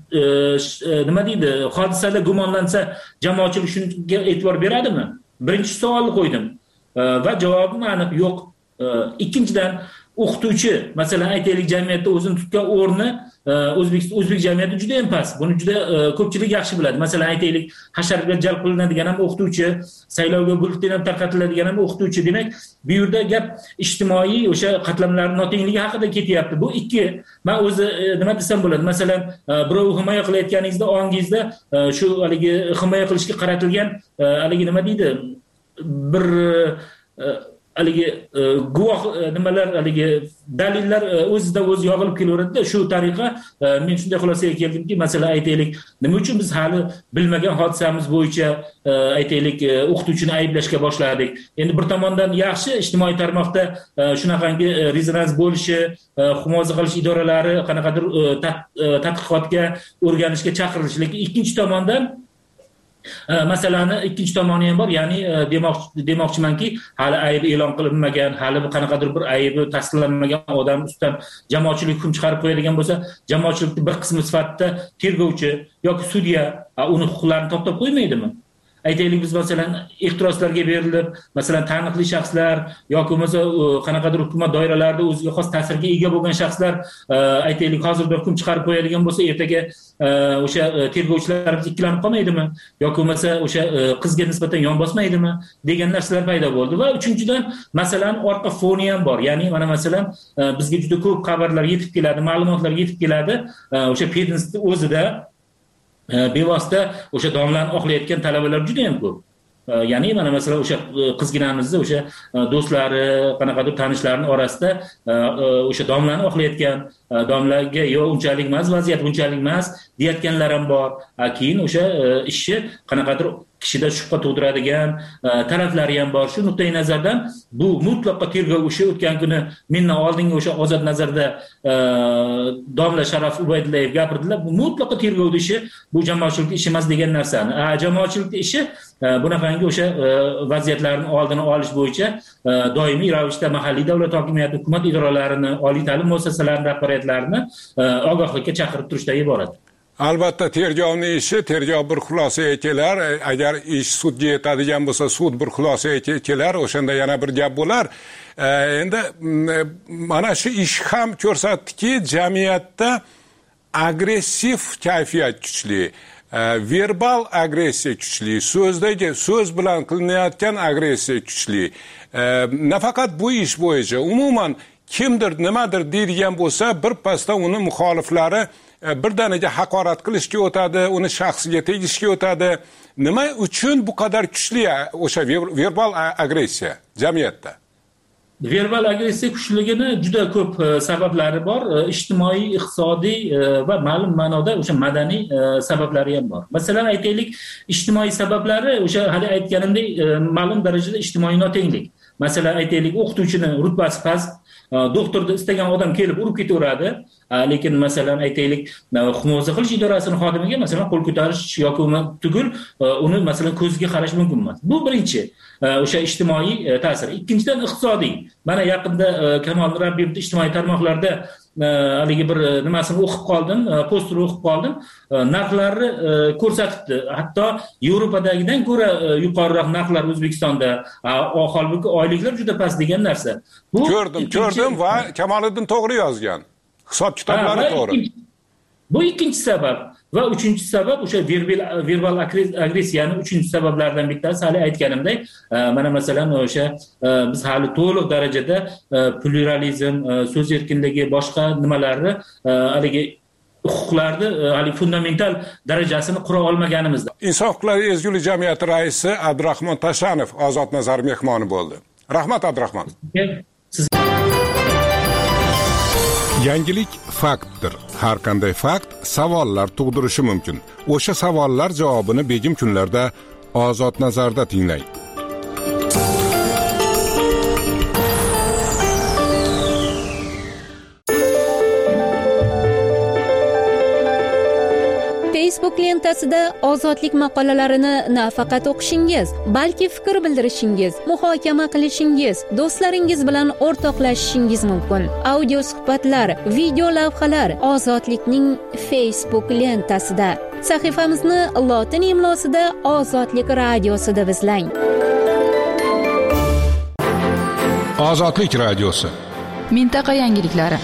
nima deydi, hodisada gumonlansa, jamoatchilik shunga e'tibor beradimi? Birinchi savolni qo'ydim va javobim aniq yo'q. Ikkinchidan, o'qituvchi, masalan, aytaylik jamiyatda o'zini tutgan o'rni o'zbek o'zbek jamiyati juda ham past. Buni juda ko'pchilik yaxshi biladi. Masalan, aytaylik hasharga jalb qilinadigan ham o'qituvchi, saylovga bulletin ham tarqatiladigan ham o'qituvchi. Demak, bu yerda gap ijtimoiy o'sha qatlamlarning notengligi haqida ketyapti. Bu ikki. Men o'zi nima desam bo'ladi? Masalan, birov himoya qilayotganingizda ongingizda shu haligi himoya qilishga qaratilgan haligi nima deydi? Bir haligi guvoh nimalar, haligi dalillar o'zida o'zi yog'ilib kelaveradi. Shu tariqa men shunday xulosaga keldimki, masalan, aytaylik, nima uchun biz hali bilmagan hodisamiz bo'yicha aytaylik o'qituvchini ayblashga boshladik. Endi bir tomondan yaxshi, ijtimoiy tarmoqda shunaqangi rezonans bo'lishi, himoya qilish idoralari qanaqadir tadqiqotga, o'rganishga chaqirilishi, lekin ikkinchi tomondan masalani ikkinchi tomoni ham bor. Ya'ni demoqchi demoqchimanki, hali ayb e'lon qilinmagan, hali qanaqadir bir aybi tasdiqlanmagan odam ustidan jamoatchilik hukm chiqarib qo'yadigan bo'lsa, jamoatchilikning bir qismi sifatida tergovchi yoki sudya uni huquqlarini to'xtatib qo'ymaydimi? Aytaylik, biz masalan ehtiroslarga berilib, masalan taniqli shaxslar yoki bo'lmasa qanaqadir hukumat doiralarida o'ziga xos ta'sirga ega bo'lgan shaxslar aytaylik hozirda hukm chiqarib qo'yadigan bo'lsa, ertaga o'sha tergovchilarimiz ikkilanib qolmaydimi? Yoki bo'lmasa o'sha qizga nisbatan yon bosmaydimi degan narsalar paydo bo'ldi. Va uchinchidan, masalan, orqa foni ham bor. Ya'ni mana masalan bizga juda ko'p xabarlar yetib keladi, ma'lumotlar yetib keladi. O'sha pedinstni o'zida bevosita o'sha domlani oqlayotgan talabalar juda ham ko'p. Ya'ni mana masalan o'sha qizginamizni o'sha do'stlari, qanaqadir tanishlarining orasida o'sha domlani oqlayotgan, domlaga yo unchalik emas, vaziyat unchalik emas deyotganlar ham bor. Keyin o'sha ishni qanaqadir kishida shubha tug'diradigan taraflari ham bor. Shu nuqtai nazardan bu mutlaqo tergov ishi o'tgan kuni mendan oldingi o'sha Ozod Nazarda domla Sharaf Ubaydullayev gapirdilar. Bu mutlaqo tergov ishi, bu jamoatchilik ishi emas degan narsani. Jamoatchilik ishi bunaqangi o'sha vaziyatlarning oldini olish bo'yicha doimiy ravishda mahalliy davlat hokimiyati, hukumat idoralarini, oliy ta'lim muassasalarini rahbariyatlarini ogohlikka chaqirib turishdan iborat. albatta tergovning ishi, tergov bir xulosaga kelar. Agar ish sudga yetadigan bo'lsa, sud bir xulosaga kelar, o'shanda yana bir gap bo'lar. Endi mana shu ish ham ko'rsatdiki, jamiyatda agressiv kayfiyat kuchli, verbal agressiya kuchli, so'zdagi so'z bilan qilinayotgan agressiya kuchli. Nafaqat bu ish bo'yicha, umuman kimdir nimadir deydigan bo'lsa, bir pasda uni muxoliflari birdaniga haqorat qilishga o'tadi, uni shaxsiga tegishga o'tadi. Nima uchun bu qadar kuchli o'sha verbal agressiya jamiyatda? Verbal agressiya kuchligini juda ko'p sabablari bor. Ijtimoiy, iqtisodiy va ma'lum ma'noda o'sha madaniy sabablari ham bor. Masalan, aytaylik, ijtimoiy sabablari o'sha hali aytganimdek ma'lum darajada ijtimoiy notenglik. Masalan, aytaylik, o'qituvchini rutbasi past, doktorni istagan odam kelib urib ketaveradi, lekin masalan aytaylik, himoya qilish idorasining xodimiga masalan qo'l ko'tarish yoki tugul uni masalan ko'ziga qarash mumkin emas. Bu birinchi o'sha ijtimoiy ta'sir. Ikkinchidan iqtisodiy. Mana yaqinda Kamol Rabbiyevning ijtimoiy tarmoqlarda haligi bir nimasini o'qib qoldim, postini o'qib qoldim. Narxlarni ko'rsatibdi. Hatto Yevropadagidan ko'ra yuqoriroq narxlar O'zbekistonda, holbuki oyliklar juda past degan narsa. Bu ko'rdim, ko'rdim va Kamoliddin to'g'ri yozgan. Hisob kitoblari to'g'ri. Bu ikkinchi sabab. Va uchinchi sabab o'sha verbal verbal agressiyaning uchinchi sabablaridan bittasi hali aytganimdek, mana masalan o'sha biz hali to'liq darajada pluralizm, so'z erkinligi, boshqa nimalarni haligi huquqlarni hali fundamental darajasini qura olmaganimizda. Inson huquqlari ezgulik jamiyati raisi Abdurahmon Tashanov Ozod Nazar mehmoni bo'ldi. Rahmat Abdurahmon. Yangilik faktdir. Har qanday fakt savollar tug'dirishi mumkin. O'sha savollar javobini begim kunlarda Ozod Nazarda tinglang. Facebook lentasida ozodlik maqolalarini nafaqat o'qishingiz, balki fikr bildirishingiz, muhokama qilishingiz, do'stlaringiz bilan o'rtoqlashishingiz mumkin. Audio suhbatlar, video lavhalar Ozodlikning Facebook lentasida. Sahifamizni lotin imlosida Ozodlik radiosida izlang. Ozodlik radiosi. Mintaqa yangiliklari.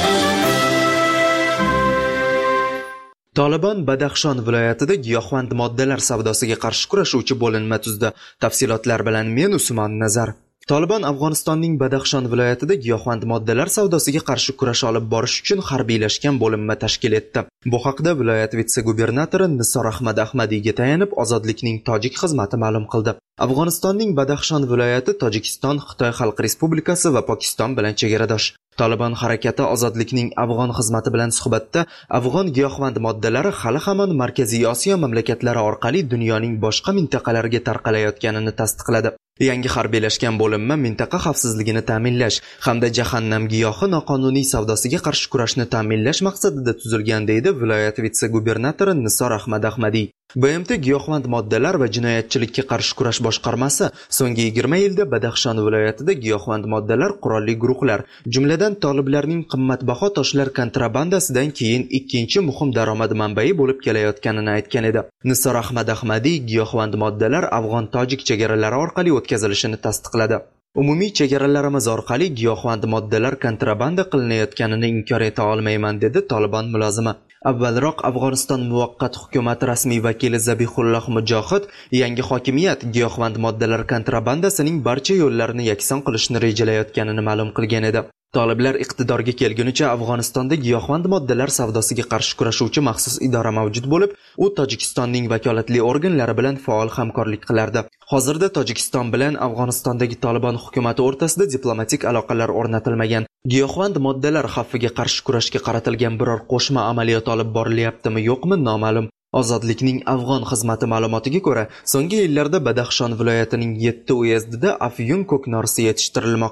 Taliban Badaxshon viloyatida giyohvand moddalar savdosiga qarshi kurashuvchi bo'linma tuzdi. Tafsilotlar bilan men Usmon Nazar. Taliban Afg'onistonning Badaxshon viloyatida giyohvand moddalar savdosiga qarshi kurash olib borish uchun harbiylashgan bo'linma tashkil etdi. Bu haqda viloyat vitse-gubernatori Nisor Ahmad Ahmadiyga tayanib Ozodlikning tojik xizmati ma'lum qildi. Afg'onistonning Badaxshon viloyati Tojikiston, Xitoy Xalq Respublikasi va Pokiston bilan chegaradosh. Taliban harakati Ozodlikning afg'on xizmati bilan suhbatda afg'on giyohvand moddalari hali hamon Markaziy Osiyo mamlakatlari orqali dunyoning boshqa mintaqalariga tarqalayotganini tasdiqladi. Yangi harbiylashgan bo'linma mintaqa xavfsizligini ta'minlash hamda jahannam giyohi noqonuniy savdosiga qarshi kurashni ta'minlash maqsadida tuzilgan, deydi viloyat vitse-gubernatori Nisor Ahmad Ahmadiy. B M T giyohvand moddalar va jinoyatchilikka qarshi kurash boshqarmasi so'nggi yigirma yilda Badaxshon viloyatida giyohvand moddalar, qurolli guruhlar, jumladan toliblarning qimmatbaho toshlar kontrabandasidan keyin ikkinchi muhim daromad manbai bo'lib kelayotganini aytgan edi. Nisor Ahmad Ahmadiy giyohvand moddalar afg'on-tojik chegaralari orqali o'tkazilishini tasdiqladi. Umumiy chegaralarimiz orqali giyohvand moddalar kontrabanda qilinayotganini inkor eta olmayman, dedi Taliban mulozimi. Avvalroq Afg'oniston muvaqqat hukumati rasmiy vakili Zabihulloh Mujohid yangi hokimiyat giyohvand moddalar kontrabandasining barcha yo'llarini yakson qilishni rejalayotganini ma'lum qilgan edi. Toliblar iqtidorga kelgunicha Afg'onistonda giyohvand moddalar savdosiga qarshi kurashuvchi maxsus idora mavjud bo'lib, u Tojikistonning vakolatli organlari bilan faol hamkorlik qilardi. Hozirda Tojikiston bilan Afg'onistondagi Taliban hukumati o'rtasida diplomatik aloqalar o'rnatilmagan. Giyohvand moddalar xavfiga qarshi kurashga qaratilgan biror qo'shma amaliyot olib borilyaptimi yo'qmi noma'lum. Ozodlikning afg'on xizmati ma'lumotiga ko'ra, so'nggi yillarda Badaxshon viloyatining yetti uyezdida afyun ko'knorisi yetishtirilmoqda.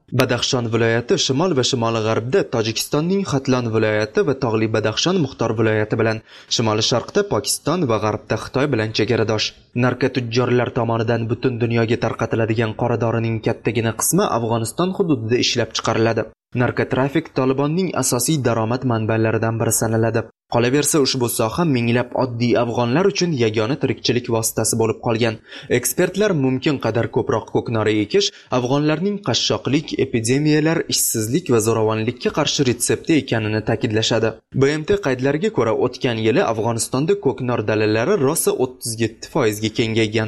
Badaxshon viloyati shimol va shimoli g'arbda Tojikistonning Xatlon viloyati va tog'li Badaxshon Muxtor viloyati bilan, shimoli sharqda Pokiston va g'arbda Xitoy bilan chegaradosh. Narkotujjorlar tomonidan butun dunyoga tarqatiladigan qora dorining kattagina qismi Afg'oniston hududida ishlab chiqariladi. Narkotrafik Tolibonning asosiy daromad manbalaridan biri sanaladi. Qolaversa, ushbu soha minglab oddiy afg'onlar uchun yagona tirikchilik vositasi bo'lib qolgan. Ekspertlar mumkin qadar ko'proq ko'knori ekish afg'onlarning qashshoqlik, epidemiyalar, ishsizlik va zo'ravonlikka qarshi retsepti ekanini ta'kidlashadi. B M T qaydlariga ko'ra, o'tgan yili Afg'onistonda ko'knor dalalari rosa o'ttiz yetti foizga kengaygan.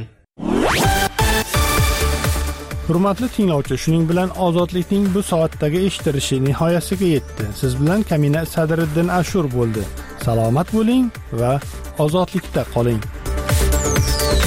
Hurmatli tinglovchi, shuning bilan ozodlikning bu soatdagi eshittirishi nihoyasiga yetdi. Siz bilan Kamina Sadriddin Ashur bo'ldi. Salomat bo'ling va ozodlikda qoling.